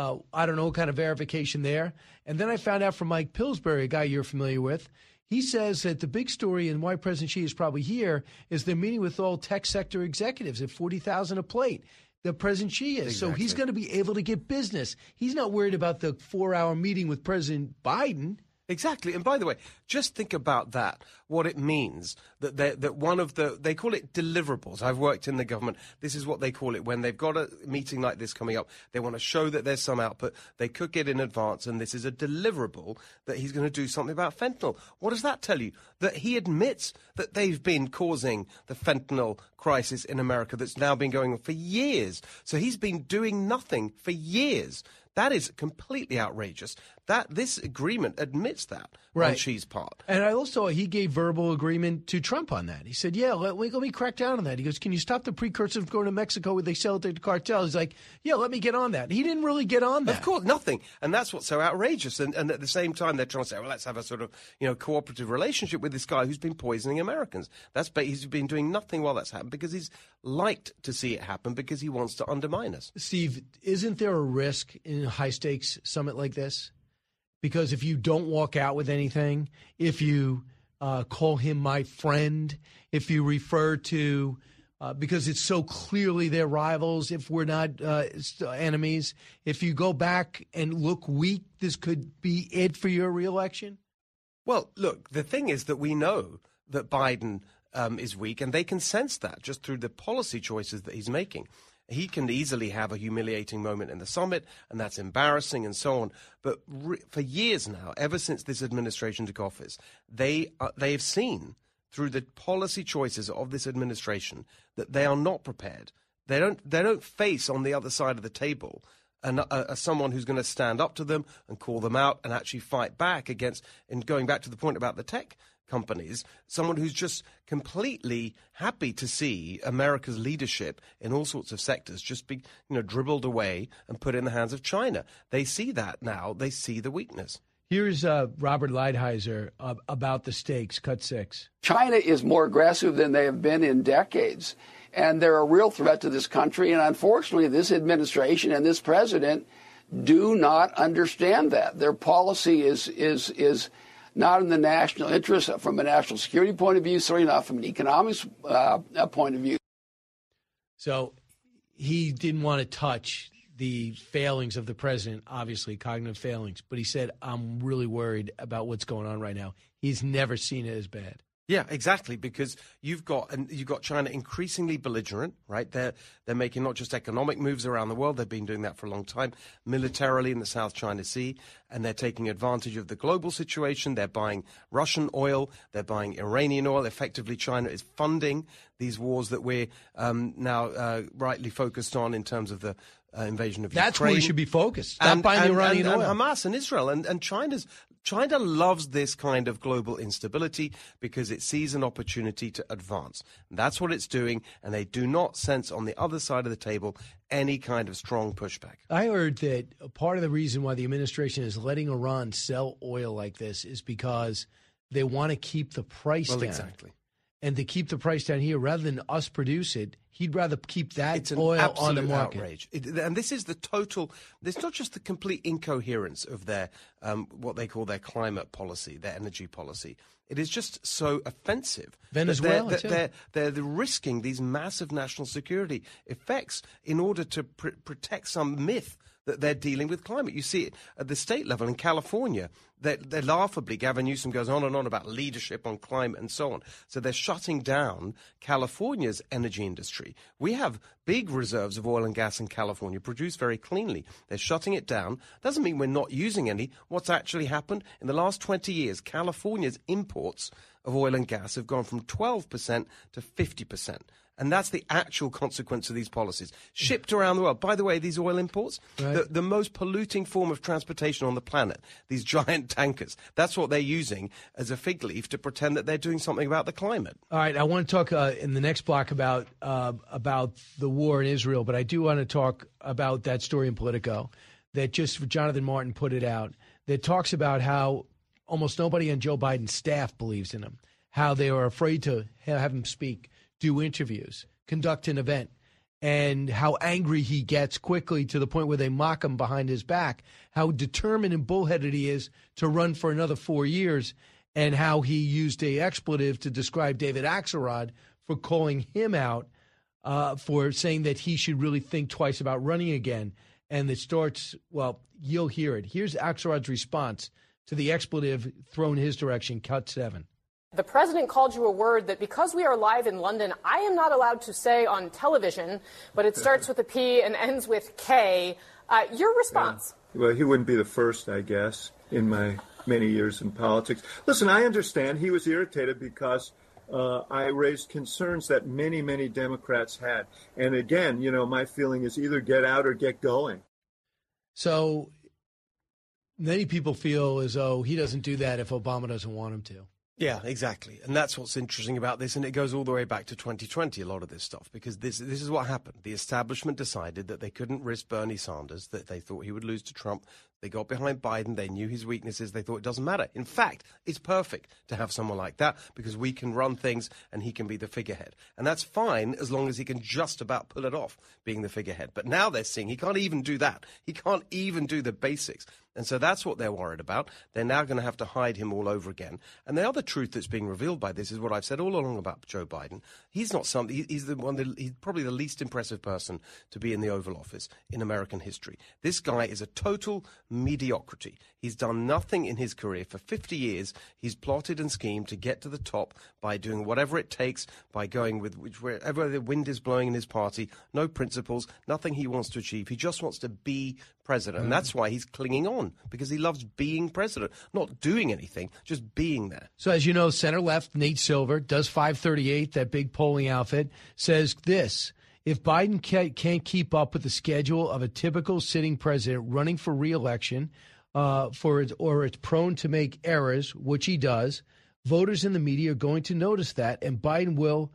I don't know what kind of verification there. And then I found out from Mike Pillsbury, a guy you're familiar with, he says that the big story and why President Xi is probably here is they're meeting with all tech sector executives at $40,000 a plate. The President Xi is. Exactly. So he's going to be able to get business. He's not worried about the 4-hour meeting with President Biden. Exactly. And by the way, just think about that, what it means that one of they call it deliverables. I've worked in the government. This is what they call it. When they've got a meeting like this coming up, they want to show that there's some output. They cook it in advance, and this is a deliverable that he's going to do something about fentanyl. What does that tell you? That he admits that they've been causing the fentanyl crisis in America that's now been going on for years. So he's been doing nothing for years. That is completely outrageous. This agreement admits that on Xi's part. And I also he gave verbal agreement to Trump on that. He said, yeah, let me crack down on that. He goes, can you stop the precursors from going to Mexico where they sell it to the cartel? He's like, yeah, let me get on that. He didn't really get on that. Of course, nothing. And that's what's so outrageous. And at the same time, they're trying to say, well, let's have a sort of cooperative relationship with this guy who's been poisoning Americans. He's been doing nothing while that's happened because he's liked to see it happen because he wants to undermine us. Steve, isn't there a risk in a high-stakes summit like this? Because if you don't walk out with anything, if you call him my friend, if you refer to, because it's so clearly they're rivals, if we're not enemies, if you go back and look weak, this could be it for your reelection? Well, look, the thing is that we know that Biden is weak, and they can sense that just through the policy choices that he's making. He can easily have a humiliating moment in the summit, and that's embarrassing and so on. But for years now, ever since this administration took office, they have seen through the policy choices of this administration that they are not prepared. They don't face on the other side of the table someone who's going to stand up to them and call them out and actually fight back against, and going back to the point about the tech companies, someone who's just completely happy to see America's leadership in all sorts of sectors just be, dribbled away and put in the hands of China. They see that now. They see the weakness. Here's Robert Lighthizer about the stakes, cut 6. China is more aggressive than they have been in decades, and they're a real threat to this country. And unfortunately, this administration and this president do not understand that. Their policy is not in the national interest from a national security point of view, certainly not from an economics point of view. So he didn't want to touch the failings of the president, obviously cognitive failings, but he said, I'm really worried about what's going on right now. He's never seen it as bad. Yeah, exactly, because you've got China increasingly belligerent, right? They're making not just economic moves around the world, they've been doing that for a long time, militarily in the South China Sea, and they're taking advantage of the global situation. They're buying Russian oil, they're buying Iranian oil. Effectively, China is funding these wars that we're now rightly focused on in terms of the invasion of Ukraine. That's where you should be focused. Stop buying the Iranian oil. And Hamas and Israel. And China loves this kind of global instability because it sees an opportunity to advance. And that's what it's doing, and they do not sense on the other side of the table any kind of strong pushback. I heard that part of the reason why the administration is letting Iran sell oil like this is because they want to keep the price down. Exactly. And to keep the price down here, rather than us produce it, he'd rather keep that oil on the market. Outrage. And this is the total. It's not just the complete incoherence of their what they call their climate policy, their energy policy. It is just so offensive. Venezuela, they're risking these massive national security effects in order to protect some myth that they're dealing with climate. You see it at the state level in California. They're laughably, Gavin Newsom goes on and on about leadership on climate and so on. So they're shutting down California's energy industry. We have big reserves of oil and gas in California, produced very cleanly. They're shutting it down. Doesn't mean we're not using any. What's actually happened? In the last 20 years, California's imports of oil and gas have gone from 12% to 50%. And that's the actual consequence of these policies. Shipped around the world. By the way, these oil imports, the most polluting form of transportation on the planet, these giant tankers, that's what they're using as a fig leaf to pretend that they're doing something about the climate. All right, I want to talk in the next block about the war in Israel, but I do want to talk about that story in Politico that just Jonathan Martin put it out that talks about how almost nobody on Joe Biden's staff believes in him, how they are afraid to have him speak, do interviews, conduct an event, and how angry he gets quickly to the point where they mock him behind his back, how determined and bullheaded he is to run for another 4 years, and how he used an expletive to describe David Axelrod for calling him out for saying that he should really think twice about running again. And it starts, well, you'll hear it. Here's Axelrod's response to the expletive thrown his direction, cut 7. The president called you a word that because we are live in London, I am not allowed to say on television, but it starts with a P and ends with K. Your response? Well, he wouldn't be the first, I guess, in my many years in politics. Listen, I understand he was irritated because I raised concerns that many, many Democrats had. And again, my feeling is either get out or get going. So many people feel as though he doesn't do that if Obama doesn't want him to. Yeah, exactly. And that's what's interesting about this. And it goes all the way back to 2020, a lot of this stuff, because this is what happened. The establishment decided that they couldn't risk Bernie Sanders, that they thought he would lose to Trump. They got behind Biden. They knew his weaknesses. They thought it doesn't matter. In fact, it's perfect to have someone like that because we can run things and he can be the figurehead. And that's fine as long as he can just about pull it off being the figurehead. But now they're seeing he can't even do that. He can't even do the basics. And so that's what they're worried about. They're now going to have to hide him all over again. And the other truth that's being revealed by this is what I've said all along about Joe Biden. He's not something. He's probably the least impressive person to be in the Oval Office in American history. This guy is a total mediocrity. He's done nothing in his career. For 50 years, he's plotted and schemed to get to the top by doing whatever it takes, by going with wherever the wind is blowing in his party. No principles, nothing he wants to achieve. He just wants to be president. And that's why he's clinging on, because he loves being president, not doing anything, just being there. So as you know, center-left Nate Silver does 538, that big polling outfit, says this: if Biden can't keep up with the schedule of a typical sitting president running for re-election, or it's prone to make errors, which he does, voters in the media are going to notice that, and Biden will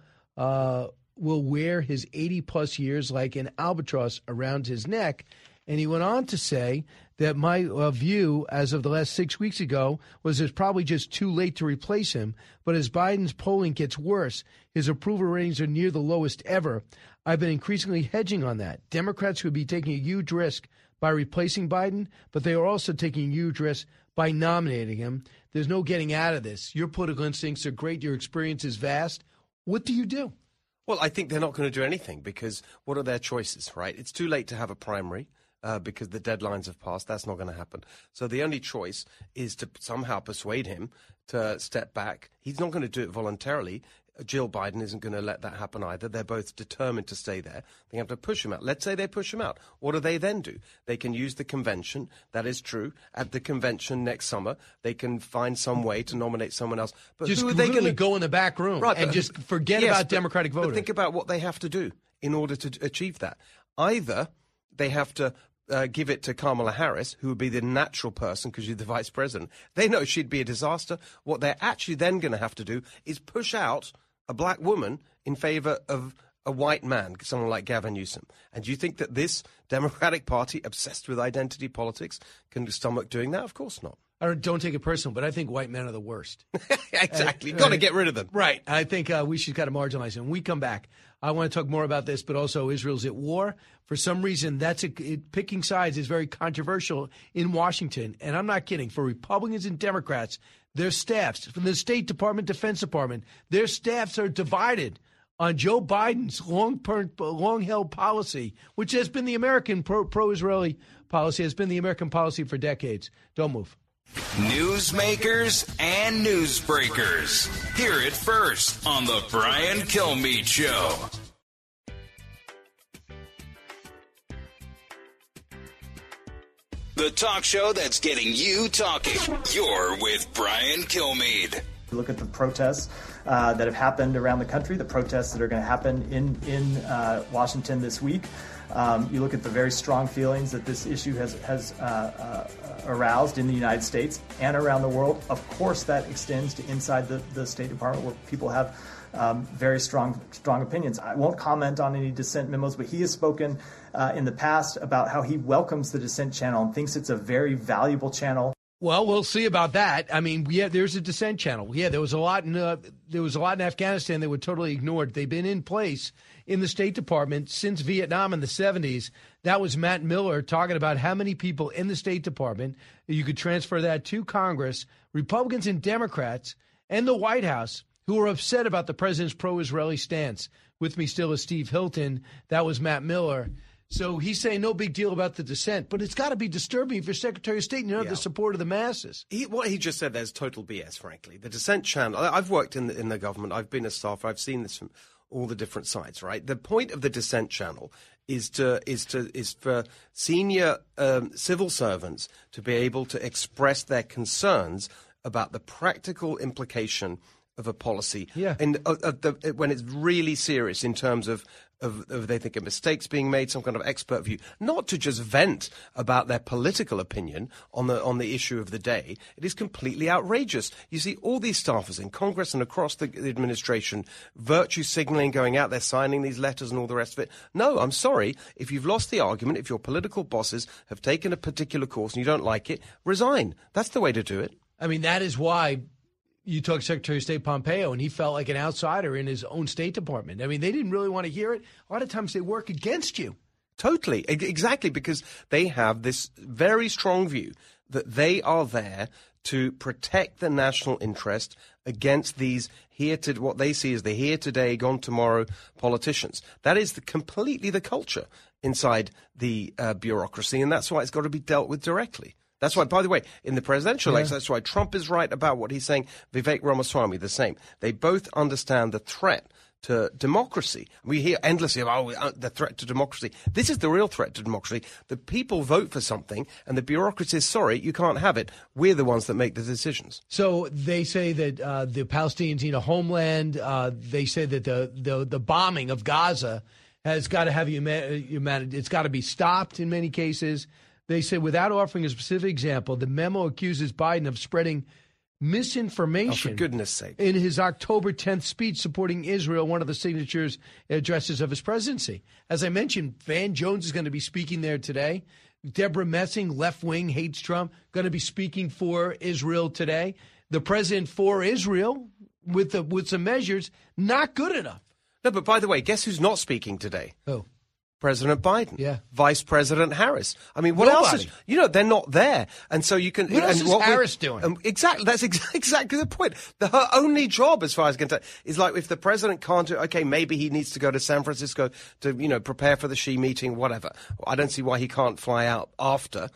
wear his 80-plus years like an albatross around his neck. And he went on to say that my view as of the last 6 weeks ago was it's probably just too late to replace him. But as Biden's polling gets worse, his approval ratings are near the lowest ever. I've been increasingly hedging on that. Democrats would be taking a huge risk by replacing Biden, but they are also taking a huge risk by nominating him. There's no getting out of this. Your political instincts are great. Your experience is vast. What do you do? Well, I think they're not going to do anything, because what are their choices, right? It's too late to have a primary. Because the deadlines have passed. That's not going to happen. So the only choice is to somehow persuade him to step back. He's not going to do it voluntarily. Jill Biden isn't going to let that happen either. They're both determined to stay there. They have to push him out. Let's say they push him out. What do they then do? They can use the convention. That is true. At the convention next summer, they can find some way to nominate someone else. But just who are they going to go in the back room and just forget about Democratic voters? But think about what they have to do in order to achieve that. Either they have to give it to Kamala Harris, who would be the natural person because she's the vice president. They know she'd be a disaster. What they're actually then going to have to do is push out a black woman in favor of a white man, someone like Gavin Newsom. And do you think that this Democratic Party, obsessed with identity politics, can stomach doing that? Of course not. Don't take it personal, but I think white men are the worst. Exactly. Got to get rid of them. Right. I think we should kind of marginalize them. When we come back, I want to talk more about this, but also Israel's at war. For some reason, picking sides is very controversial in Washington. And I'm not kidding. For Republicans and Democrats, their staffs, from the State Department, Defense Department, their staffs are divided on Joe Biden's long-held policy, which has been the American pro-Israeli policy, has been the American policy for decades. Don't move. Newsmakers and newsbreakers. Hear it first on the Brian Kilmeade Show. The talk show that's getting you talking. You're with Brian Kilmeade. Look at the protests that have happened around the country, the protests that are going to happen in Washington this week. You look at the very strong feelings that this issue has aroused in the United States and around the world. Of course, that extends to inside the State Department, where people have very strong opinions. I won't comment on any dissent memos, but he has spoken in the past about how he welcomes the dissent channel and thinks it's a very valuable channel. Well, we'll see about that. I mean, yeah, there's a dissent channel. Yeah, there was a lot in Afghanistan that were totally ignored. They've been in place in the State Department since Vietnam in the 70s. That was Matt Miller talking about how many people in the State Department, you could transfer that to Congress, Republicans and Democrats, and the White House, who are upset about the president's pro-Israeli stance. With me still is Steve Hilton. That was Matt Miller. So he's saying no big deal about the dissent, but it's got to be disturbing if you're Secretary of State and you don't have the support of the masses. What he just said there is total BS, frankly. The dissent channel, I've worked in the government, I've been a staffer, I've seen this from all the different sides, right? The point of the dissent channel is for senior civil servants to be able to express their concerns about the practical implication of a policy, and when it's really serious in terms of they think a mistake's being made, some kind of expert view, not to just vent about their political opinion on the issue of the day. It is completely outrageous. You see all these staffers in Congress and across the administration virtue signaling, going out there signing these letters and all the rest of it. No, I'm sorry. If you've lost the argument, if your political bosses have taken a particular course and you don't like it, resign. That's the way to do it. I mean, that is why you talk to Secretary of State Pompeo, and he felt like an outsider in his own State Department. I mean, they didn't really want to hear it. A lot of times they work against you. Totally. Exactly, because they have this very strong view that they are there to protect the national interest against these what they see as the here today, gone tomorrow politicians. That is completely the culture inside the bureaucracy, and that's why it's got to be dealt with directly. That's why, by the way, in the presidential election, that's why Trump is right about what he's saying. Vivek Ramaswamy, the same. They both understand the threat to democracy. We hear endlessly about the threat to democracy. This is the real threat to democracy. The people vote for something, and the bureaucracy is sorry, you can't have it. We're the ones that make the decisions. So they say that the Palestinians need a homeland. They say that the bombing of Gaza has got to have humanity. It's got to be stopped in many cases. They say, without offering a specific example, the memo accuses Biden of spreading misinformation. Oh, for goodness sake. In his October 10th speech supporting Israel, one of the signatures addresses of his presidency. As I mentioned, Van Jones is going to be speaking there today. Deborah Messing, left wing, hates Trump, going to be speaking for Israel today. The president for Israel, with some measures, not good enough. No, but by the way, guess who's not speaking today? Who? President Biden. Yeah. Vice President Harris. I mean, what else is, they're not there. And so you can. What else is Harris doing? Exactly. That's exactly the point. Her only job, as far as I can tell, is like if the president can't do, okay, maybe he needs to go to San Francisco to, prepare for the Xi meeting, whatever. I don't see why he can't fly out after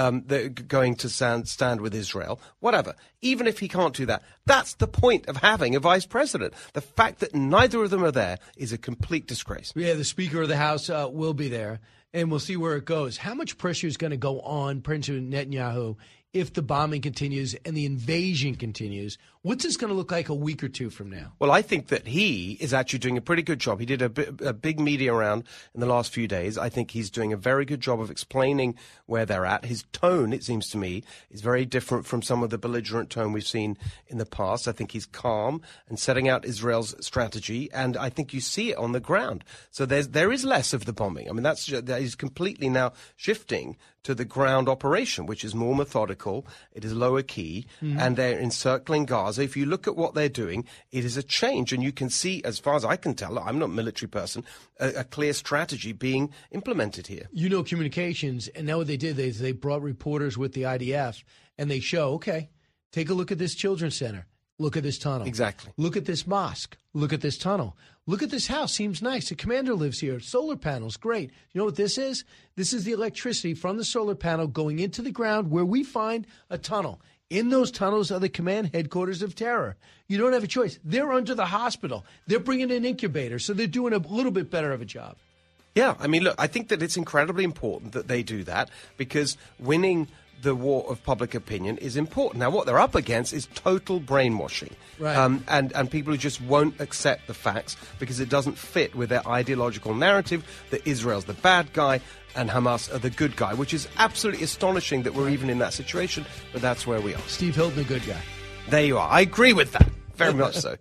going to stand with Israel, whatever. Even if he can't do that, that's the point of having a vice president. The fact that neither of them are there is a complete disgrace. Yeah, the Speaker of the House will be there, and we'll see where it goes. How much pressure is going to go on President Netanyahu if the bombing continues and the invasion continues? What's this going to look like a week or two from now? Well, I think that he is actually doing a pretty good job. He did a big media round in the last few days. I think he's doing a very good job of explaining where they're at. His tone, it seems to me, is very different from some of the belligerent tone we've seen in the past. I think he's calm and setting out Israel's strategy, and I think you see it on the ground. So there is less of the bombing. I mean, that is completely now shifting to the ground operation, which is more methodical, it is lower key, and they're encircling Gaza. If you look at what they're doing, it is a change, and you can see, as far as I can tell, I'm not a military person, a clear strategy being implemented here. Communications, and now what they did is they brought reporters with the IDF, and they show, okay, take a look at this children's center. Look at this tunnel. Exactly. Look at this mosque. Look at this tunnel. Look at this house. Seems nice. The commander lives here. Solar panels. Great. You know what this is? This is the electricity from the solar panel going into the ground where we find a tunnel. In those tunnels are the command headquarters of terror. You don't have a choice. They're under the hospital. They're bringing in incubators, so they're doing a little bit better of a job. Yeah. I mean, look, I think that it's incredibly important that they do that because winning the war of public opinion is important. Now, what they're up against is total brainwashing. Right. And people who just won't accept the facts because it doesn't fit with their ideological narrative that Israel's the bad guy and Hamas are the good guy, which is absolutely astonishing that we're even in that situation, but that's where we are. Steve Hilton, a good guy. There you are. I agree with that. Very much so.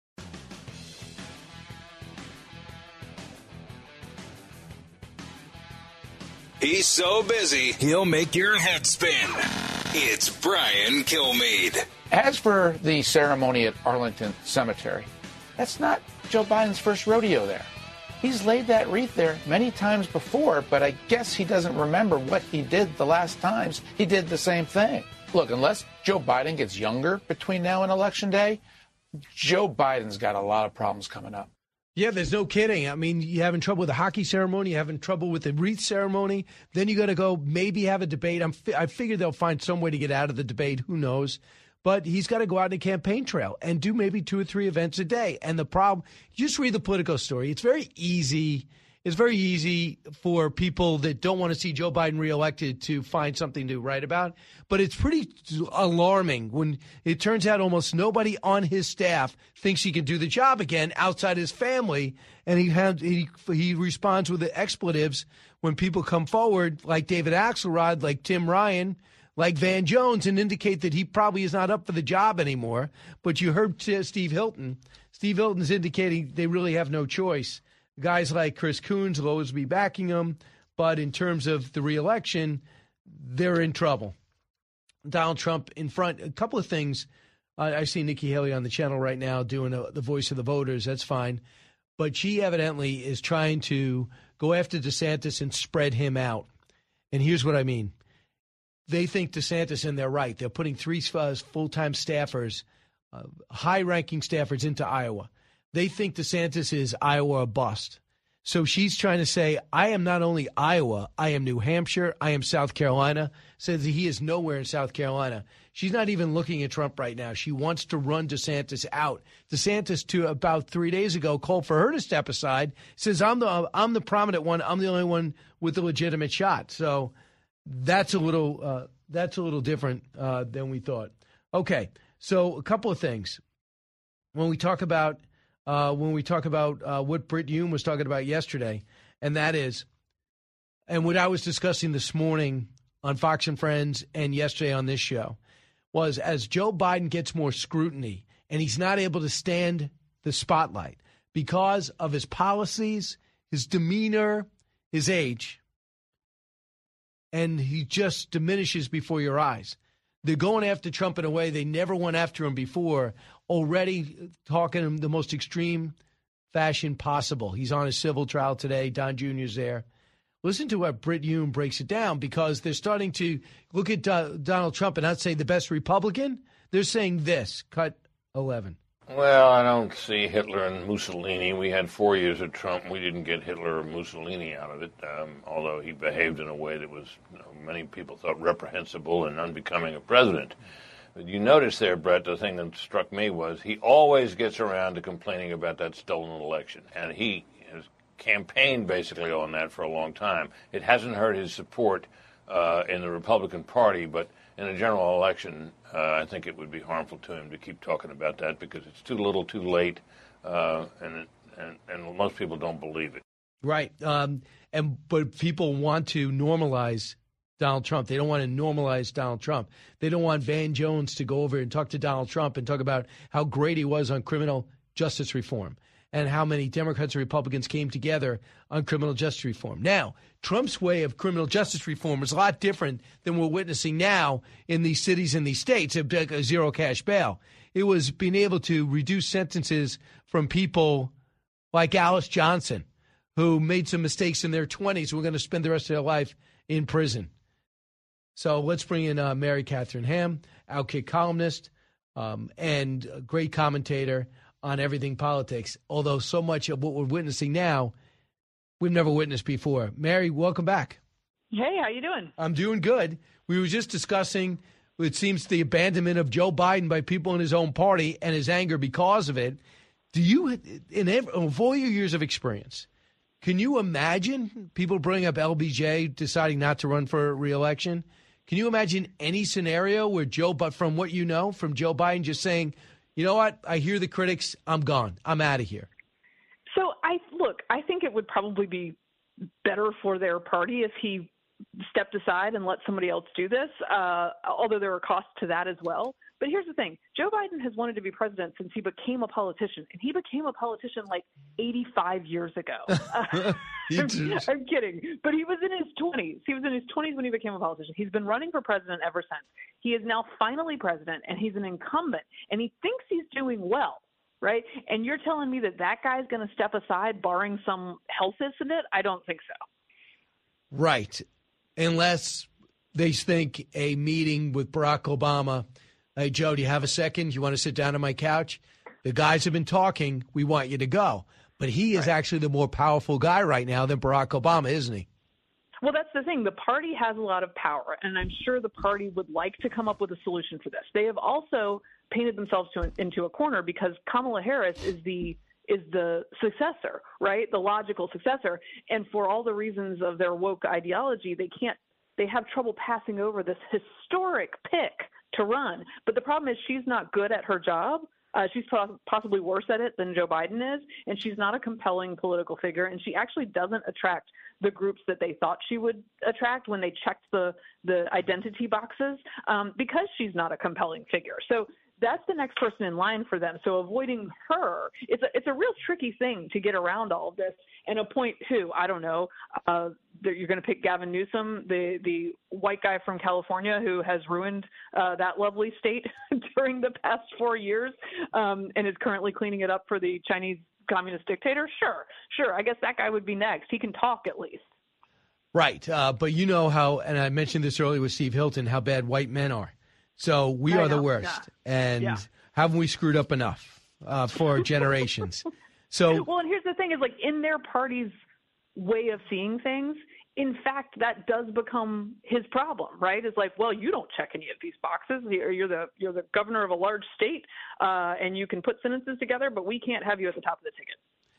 He's so busy, he'll make your head spin. It's Brian Kilmeade. As for the ceremony at Arlington Cemetery, that's not Joe Biden's first rodeo there. He's laid that wreath there many times before, but I guess he doesn't remember what he did the last times he did the same thing. Look, unless Joe Biden gets younger between now and Election Day, Joe Biden's got a lot of problems coming up. Yeah, there's no kidding. I mean, you're having trouble with the hockey ceremony, you're having trouble with the wreath ceremony. Then you got to go maybe have a debate. I figure they'll find some way to get out of the debate. Who knows? But he's got to go out on a campaign trail and do maybe 2 or 3 events a day. And the problem, just read the Politico story. It's very easy. It's very easy for people that don't want to see Joe Biden reelected to find something to write about. But it's pretty alarming when it turns out almost nobody on his staff thinks he can do the job again outside his family. And he responds with the expletives when people come forward, like David Axelrod, like Tim Ryan, like Van Jones, and indicate that he probably is not up for the job anymore. But you heard Steve Hilton. Steve Hilton's indicating they really have no choice. Guys like Chris Coons will always be backing him, but in terms of the reelection, they're in trouble. Donald Trump in front. A couple of things. I see Nikki Haley on the channel right now doing the voice of the voters. That's fine. But she evidently is trying to go after DeSantis and spread him out. And here's what I mean. They think DeSantis, and they're right. They're putting 3 full-time staffers, high-ranking staffers into Iowa. They think DeSantis is Iowa a bust. So she's trying to say, I am not only Iowa, I am New Hampshire, I am South Carolina. Says he is nowhere in South Carolina. She's not even looking at Trump right now. She wants to run DeSantis out. DeSantis, to about 3 days ago, called for her to step aside. Says, I'm the prominent one. I'm the only one with a legitimate shot. So that's a little different than we thought. Okay, so a couple of things. When we talk about what Brit Hume was talking about yesterday, and that is, and what I was discussing this morning on Fox and Friends and yesterday on this show, was as Joe Biden gets more scrutiny and he's not able to stand the spotlight because of his policies, his demeanor, his age, and he just diminishes before your eyes. They're going after Trump in a way they never went after him before, already talking in the most extreme fashion possible. He's on a civil trial today. Don Jr.'s there. Listen to what Brit Hume breaks it down, because they're starting to look at Donald Trump and not say the best Republican. They're saying this. Cut 11. Well, I don't see Hitler and Mussolini. We had 4 years of Trump. We didn't get Hitler or Mussolini out of it, although he behaved in a way that was, many people thought reprehensible and unbecoming a president. But you notice there, Brett, the thing that struck me was he always gets around to complaining about that stolen election, and he has campaigned basically on that for a long time. It hasn't hurt his support in the Republican Party, but in a general election, I think it would be harmful to him to keep talking about that because it's too little, too late, and most people don't believe it. Right, but people want to normalize Donald Trump. They don't want to normalize Donald Trump. They don't want Van Jones to go over and talk to Donald Trump and talk about how great he was on criminal justice reform and how many Democrats and Republicans came together on criminal justice reform. Now, Trump's way of criminal justice reform is a lot different than we're witnessing now in these cities and these states, a zero cash bail. It was being able to reduce sentences from people like Alice Johnson, who made some mistakes in their 20s, who are going to spend the rest of their life in prison. So let's bring in Mary Catherine Ham, Outkick columnist and a great commentator on everything politics, although so much of what we're witnessing now, we've never witnessed before. Mary, welcome back. Hey, how you doing? I'm doing good. We were just discussing, it seems, the abandonment of Joe Biden by people in his own party and his anger because of it. Do you, in all your years of experience, can you imagine people bring up LBJ deciding not to run for re-election? Can you imagine any scenario where but from what you know, from Joe Biden just saying, you know what, I hear the critics, I'm gone, I'm out of here? So I think it would probably be better for their party if he stepped aside and let somebody else do this, although there are costs to that as well. But here's the thing. Joe Biden has wanted to be president since he became a politician, and he became a politician like 85 years ago. I'm kidding. But he was in his 20s. He was in his 20s when he became a politician. He's been running for president ever since. He is now finally president, and he's an incumbent, and he thinks he's doing well, right? And you're telling me that guy's going to step aside barring some health incident? I don't think so. Right. Unless they think a meeting with Barack Obama, hey, Joe, do you have a second? You want to sit down on my couch? The guys have been talking. We want you to go. But he is actually the more powerful guy right now than Barack Obama, isn't he? Well, that's the thing. The party has a lot of power, and I'm sure the party would like to come up with a solution for this. They have also painted themselves into a corner because Kamala Harris is the successor, right? The logical successor. And for all the reasons of their woke ideology, they have trouble passing over this historic pick to run. But the problem is she's not good at her job. She's possibly worse at it than Joe Biden is, and she's not a compelling political figure, and she actually doesn't attract the groups that they thought she would attract when they checked the identity boxes because she's not a compelling figure. So that's the next person in line for them. So avoiding her, it's a real tricky thing to get around all of this and appoint who, I don't know, you're going to pick Gavin Newsom, the white guy from California who has ruined that lovely state during the past 4 years and is currently cleaning it up for the Chinese communist dictator. Sure. I guess that guy would be next. He can talk at least. Right. But you know how, and I mentioned this earlier with Steve Hilton, how bad white men are. So we are the worst. Yeah. And haven't we screwed up enough for generations? So well, and here's the thing is, like, in their party's way of seeing things, in fact, that does become his problem, right? It's like, well, you don't check any of these boxes. You're the governor of a large state, and you can put sentences together, but we can't have you at the top of the ticket.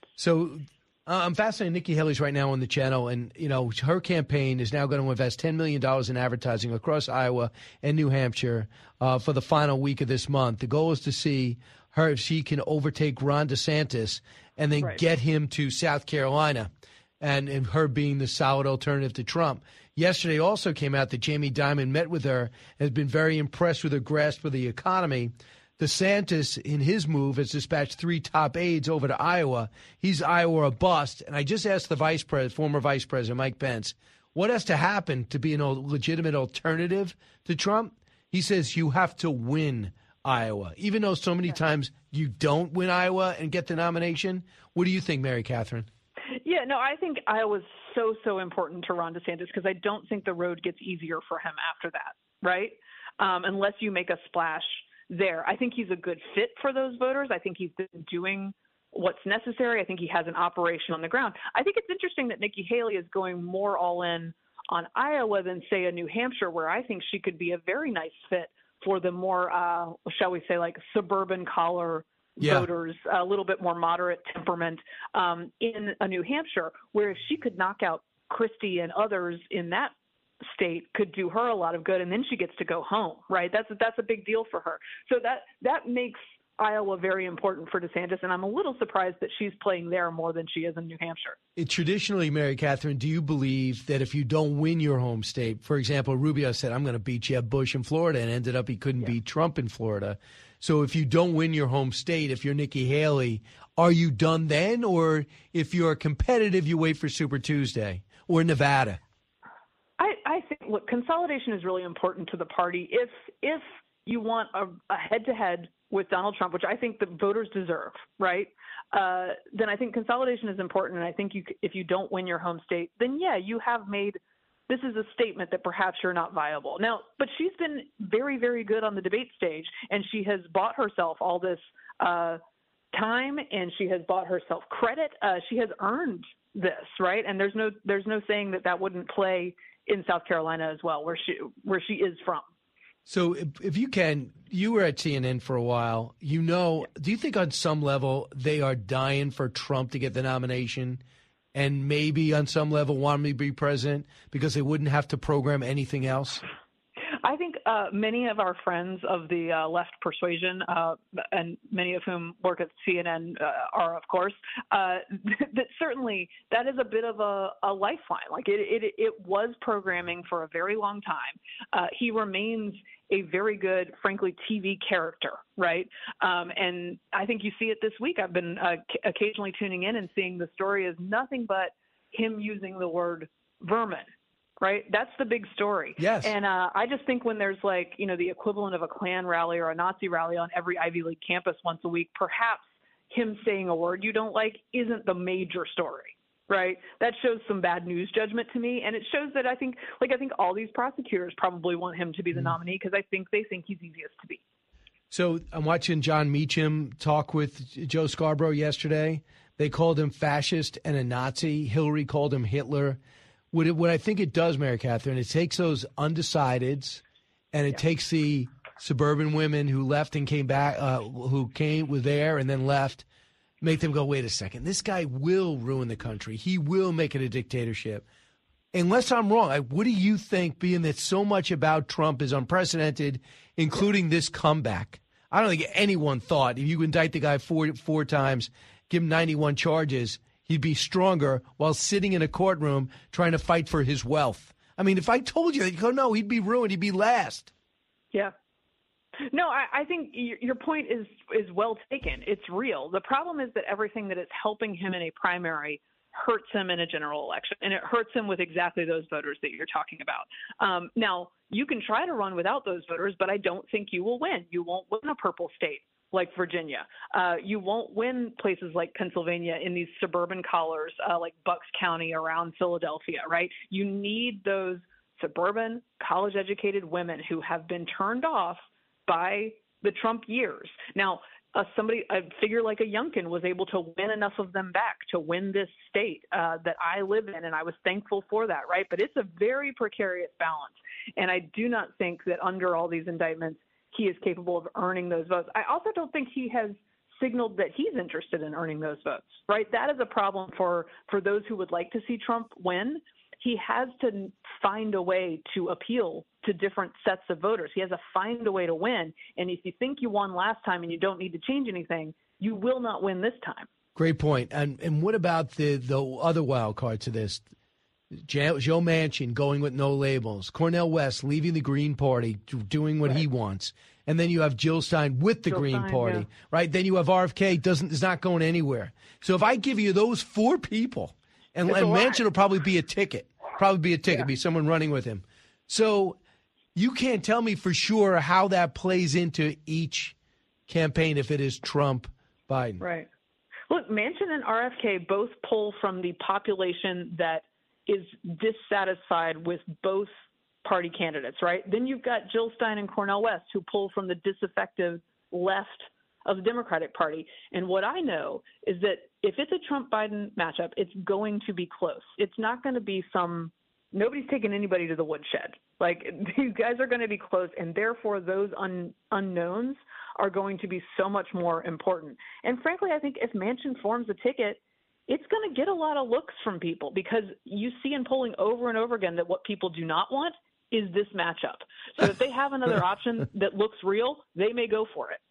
So I'm fascinated. Nikki Haley's right now on the channel, and her campaign is now going to invest $10 million in advertising across Iowa and New Hampshire for the final week of this month. The goal is to see her if she can overtake Ron DeSantis and then get him to South Carolina. And her being the solid alternative to Trump. Yesterday also came out that Jamie Dimon met with her, has been very impressed with her grasp of the economy. DeSantis, in his move, has dispatched 3 top aides over to Iowa. He's Iowa or bust. And I just asked the former Vice President, Mike Pence, what has to happen to be a legitimate alternative to Trump? He says you have to win Iowa, even though so many times you don't win Iowa and get the nomination. What do you think, Mary Catherine? Yeah, no, I think Iowa's so important to Ron DeSantis because I don't think the road gets easier for him after that, right? Unless you make a splash there. I think he's a good fit for those voters. I think he's been doing what's necessary. I think he has an operation on the ground. I think it's interesting that Nikki Haley is going more all in on Iowa than, say, a New Hampshire, where I think she could be a very nice fit for the more, shall we say, like suburban collar voters, a little bit more moderate temperament in a New Hampshire, where if she could knock out Christie and others in that state could do her a lot of good, and then she gets to go home, right? That's a big deal for her. So that makes Iowa very important for DeSantis, and I'm a little surprised that she's playing there more than she is in New Hampshire. Traditionally, Mary Catherine, do you believe that if you don't win your home state, for example, Rubio said, I'm going to beat Jeb Bush in Florida, and ended up he couldn't beat Trump in Florida. So if you don't win your home state, if you're Nikki Haley, are you done then? Or if you're competitive, you wait for Super Tuesday or Nevada? I think, look, consolidation is really important to the party. If you want a head-to-head with Donald Trump, which I think the voters deserve, right, then I think consolidation is important. And I think if you don't win your home state, then, you have made – this is a statement that perhaps you're not viable. Now, but she's been very, very good on the debate stage, and she has bought herself all this time, and she has bought herself credit. She has earned this, right? And there's no saying that wouldn't play in South Carolina as well, where she is from. So if you can, you were at CNN for a while. Do you think on some level they are dying for Trump to get the nomination? And maybe on some level want him to be president because they wouldn't have to program anything else? I think many of our friends of the left persuasion, and many of whom work at CNN are, of course, that certainly that is a bit of a lifeline. Like it was programming for a very long time. He remains a very good, frankly, TV character, right? And I think you see it this week. I've been occasionally tuning in and seeing the story is nothing but him using the word vermin, right? That's the big story. Yes. And I just think when there's the equivalent of a Klan rally or a Nazi rally on every Ivy League campus once a week, perhaps him saying a word you don't like isn't the major story. Right. That shows some bad news judgment to me. And it shows that I think all these prosecutors probably want him to be the nominee because they think he's easiest to beat. So I'm watching John Meacham talk with Joe Scarborough yesterday. They called him fascist and a Nazi. Hillary called him Hitler. What I think it does, Mary Catherine, it takes those undecideds and it takes the suburban women who left and came back, were there and then left, make them go, wait a second, this guy will ruin the country. He will make it a dictatorship. Unless I'm wrong, what do you think, being that so much about Trump is unprecedented, including this comeback? I don't think anyone thought if you indict the guy four times, give him 91 charges, he'd be stronger while sitting in a courtroom trying to fight for his wealth. I mean, if I told you, you'd go, no, he'd be ruined. He'd be last. Yeah. No, I think your point is well taken. It's real. The problem is that everything that is helping him in a primary hurts him in a general election, and it hurts him with exactly those voters that you're talking about. Now, you can try to run without those voters, but I don't think you will win. You won't win a purple state like Virginia. You won't win places like Pennsylvania in these suburban collars like Bucks County around Philadelphia, right? You need those suburban, college-educated women who have been turned off by the Trump years. Now, a figure like a Youngkin was able to win enough of them back to win this state that I live in, and I was thankful for that, right? But it's a very precarious balance, and I do not think that under all these indictments he is capable of earning those votes. I also don't think he has signaled that he's interested in earning those votes, right? That is a problem for those who would like to see Trump win. He has to find a way to appeal to different sets of voters. He has to find a way to win. And if you think you won last time and you don't need to change anything, you will not win this time. Great point. And what about the other wild card to this? Joe Manchin going with no labels. Cornel West leaving the Green Party, doing what he wants. And then you have Jill Stein with the Green Party, right? Then you have RFK is not going anywhere. So if I give you those four people, and Manchin will probably be a ticket, be someone running with him. So you can't tell me for sure how that plays into each campaign if it is Trump, Biden. Right. Look, Manchin and RFK both pull from the population that is dissatisfied with both party candidates, right? Then you've got Jill Stein and Cornel West who pull from the disaffected left of the Democratic Party. And what I know is that if it's a Trump-Biden matchup, it's going to be close. It's not going to be nobody's taking anybody to the woodshed. Like, these guys are going to be close, and therefore those unknowns are going to be so much more important. And frankly, I think if Manchin forms a ticket, it's going to get a lot of looks from people because you see in polling over and over again that what people do not want is this matchup. So if they have another option that looks real, they may go for it.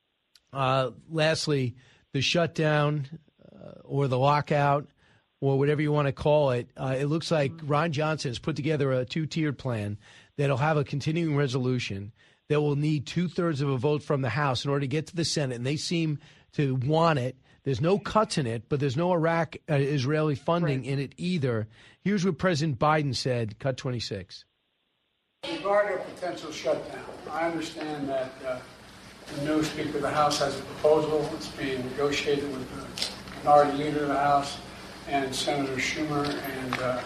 Lastly, the shutdown or the lockout or whatever you want to call it, it looks like Ron Johnson has put together a two-tiered plan that'll have a continuing resolution that will need 2/3 of a vote from the House in order to get to the Senate, and they seem to want it. There's no cuts in it, but there's no Iraq-Israeli funding in it either. Here's what President Biden said, cut 26. Regarding a potential shutdown, I understand that the new Speaker of the House has a proposal. It's being negotiated with the minority leader of the House and Senator Schumer and the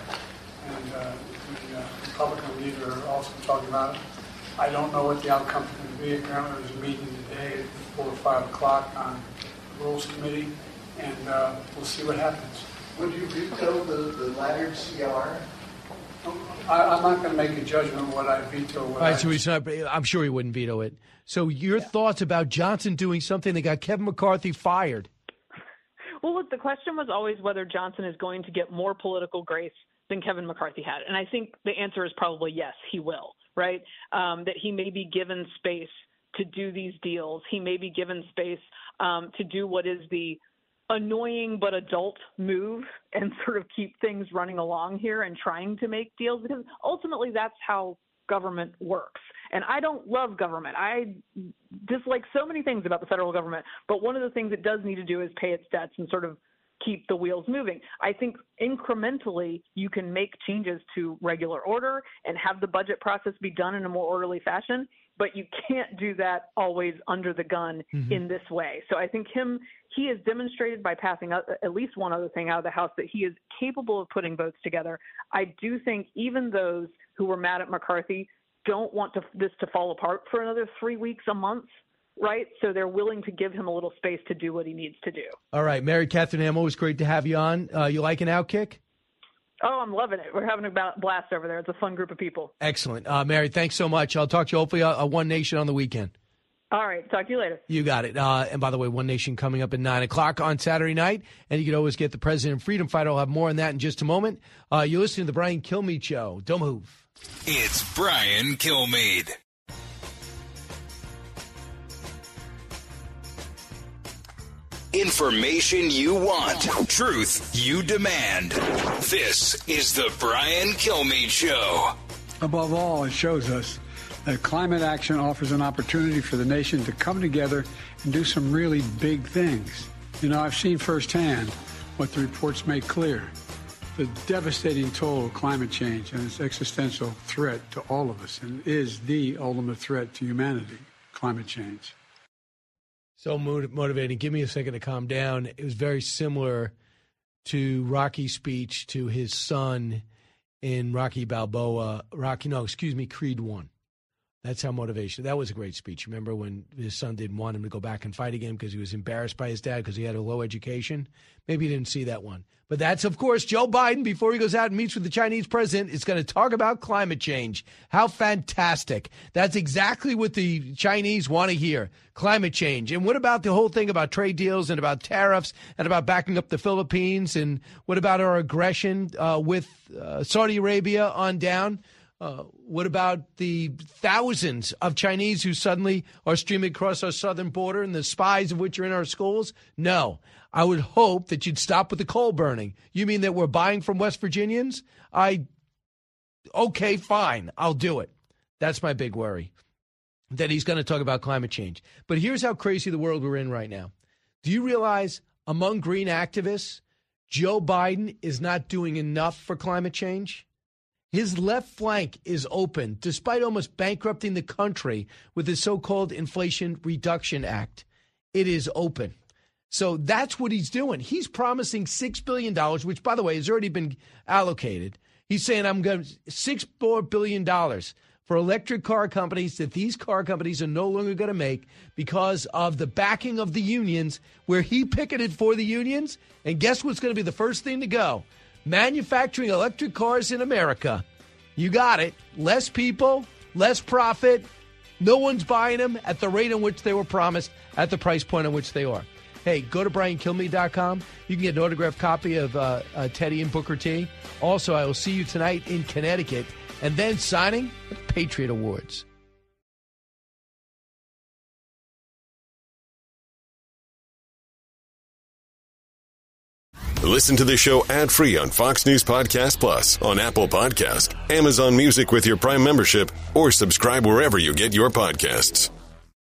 Republican leader are also talking about it. I don't know what the outcome is going to be. Apparently there's a meeting today at 4 or 5 o'clock on the Rules Committee, and we'll see what happens. Would you veto the laddered CR? I'm not going to make a judgment on what I veto. All right, so he's not, I'm sure he wouldn't veto it. So your thoughts about Johnson doing something that got Kevin McCarthy fired? Well, look, the question was always whether Johnson is going to get more political grace than Kevin McCarthy had. And I think the answer is probably yes, he will, right? That he may be given space to do these deals. He may be given space to do what is the annoying but adult move and sort of keep things running along here and trying to make deals, because ultimately that's how government works. And I don't love government. I dislike so many things about the federal government, but one of the things it does need to do is pay its debts and sort of keep the wheels moving. I think incrementally you can make changes to regular order and have the budget process be done in a more orderly fashion, but you can't do that always under the gun in this way. So I think he has demonstrated by passing at least one other thing out of the House that he is capable of putting votes together. I do think even those who were mad at McCarthy don't want this to fall apart for another 3 weeks, a month, right? So they're willing to give him a little space to do what he needs to do. All right, Mary Catherine Hamel, it's great to have you on. You like an Outkick? Oh, I'm loving it. We're having a blast over there. It's a fun group of people. Excellent. Mary, thanks so much. I'll talk to you hopefully on One Nation on the weekend. All right. Talk to you later. You got it. And by the way, One Nation coming up at 9 o'clock on Saturday night. And you can always get the President Freedom Fighter. I'll have more on that in just a moment. You're listening to the Brian Kilmeade Show. Don't move. It's Brian Kilmeade. Information you want. Truth you demand. This is the Brian Kilmeade Show. Above all, it shows us that climate action offers an opportunity for the nation to come together and do some really big things. You know, I've seen firsthand what the reports make clear. The devastating toll of climate change and its existential threat to all of us, and is the ultimate threat to humanity, climate change. So motivating. Give me a second to calm down. It was very similar to Rocky's speech to his son in Creed 1. That's how motivation. That was a great speech. Remember when his son didn't want him to go back and fight again because he was embarrassed by his dad because he had a low education? Maybe he didn't see that one. But that's, of course, Joe Biden, before he goes out and meets with the Chinese president, is going to talk about climate change. How fantastic. That's exactly what the Chinese want to hear, climate change. And what about the whole thing about trade deals and about tariffs and about backing up the Philippines? And what about our aggression with Saudi Arabia on down? What about the thousands of Chinese who suddenly are streaming across our southern border and the spies of which are in our schools? No. I would hope that you'd stop with the coal burning. You mean that we're buying from West Virginians? Okay, fine. I'll do it. That's my big worry, that he's going to talk about climate change. But here's how crazy the world we're in right now. Do you realize among green activists, Joe Biden is not doing enough for climate change? His left flank is open, despite almost bankrupting the country with his so-called Inflation Reduction Act. It is open. So that's what he's doing. He's promising $6 billion, which, by the way, has already been allocated. He's saying, I'm going to $6 billion for electric car companies that these car companies are no longer going to make because of the backing of the unions, where he picketed for the unions. And guess what's going to be the first thing to go? Manufacturing electric cars in America. You got it. Less people, less profit. No one's buying them at the rate in which they were promised, at the price point in which they are. Hey, go to BrianKilmeade.com. You can get an autographed copy of Teddy and Booker T. Also, I will see you tonight in Connecticut, and then signing the Patriot Awards. Listen to the show ad-free on Fox News Podcast Plus, on Apple Podcast, Amazon Music with your Prime membership, or subscribe wherever you get your podcasts.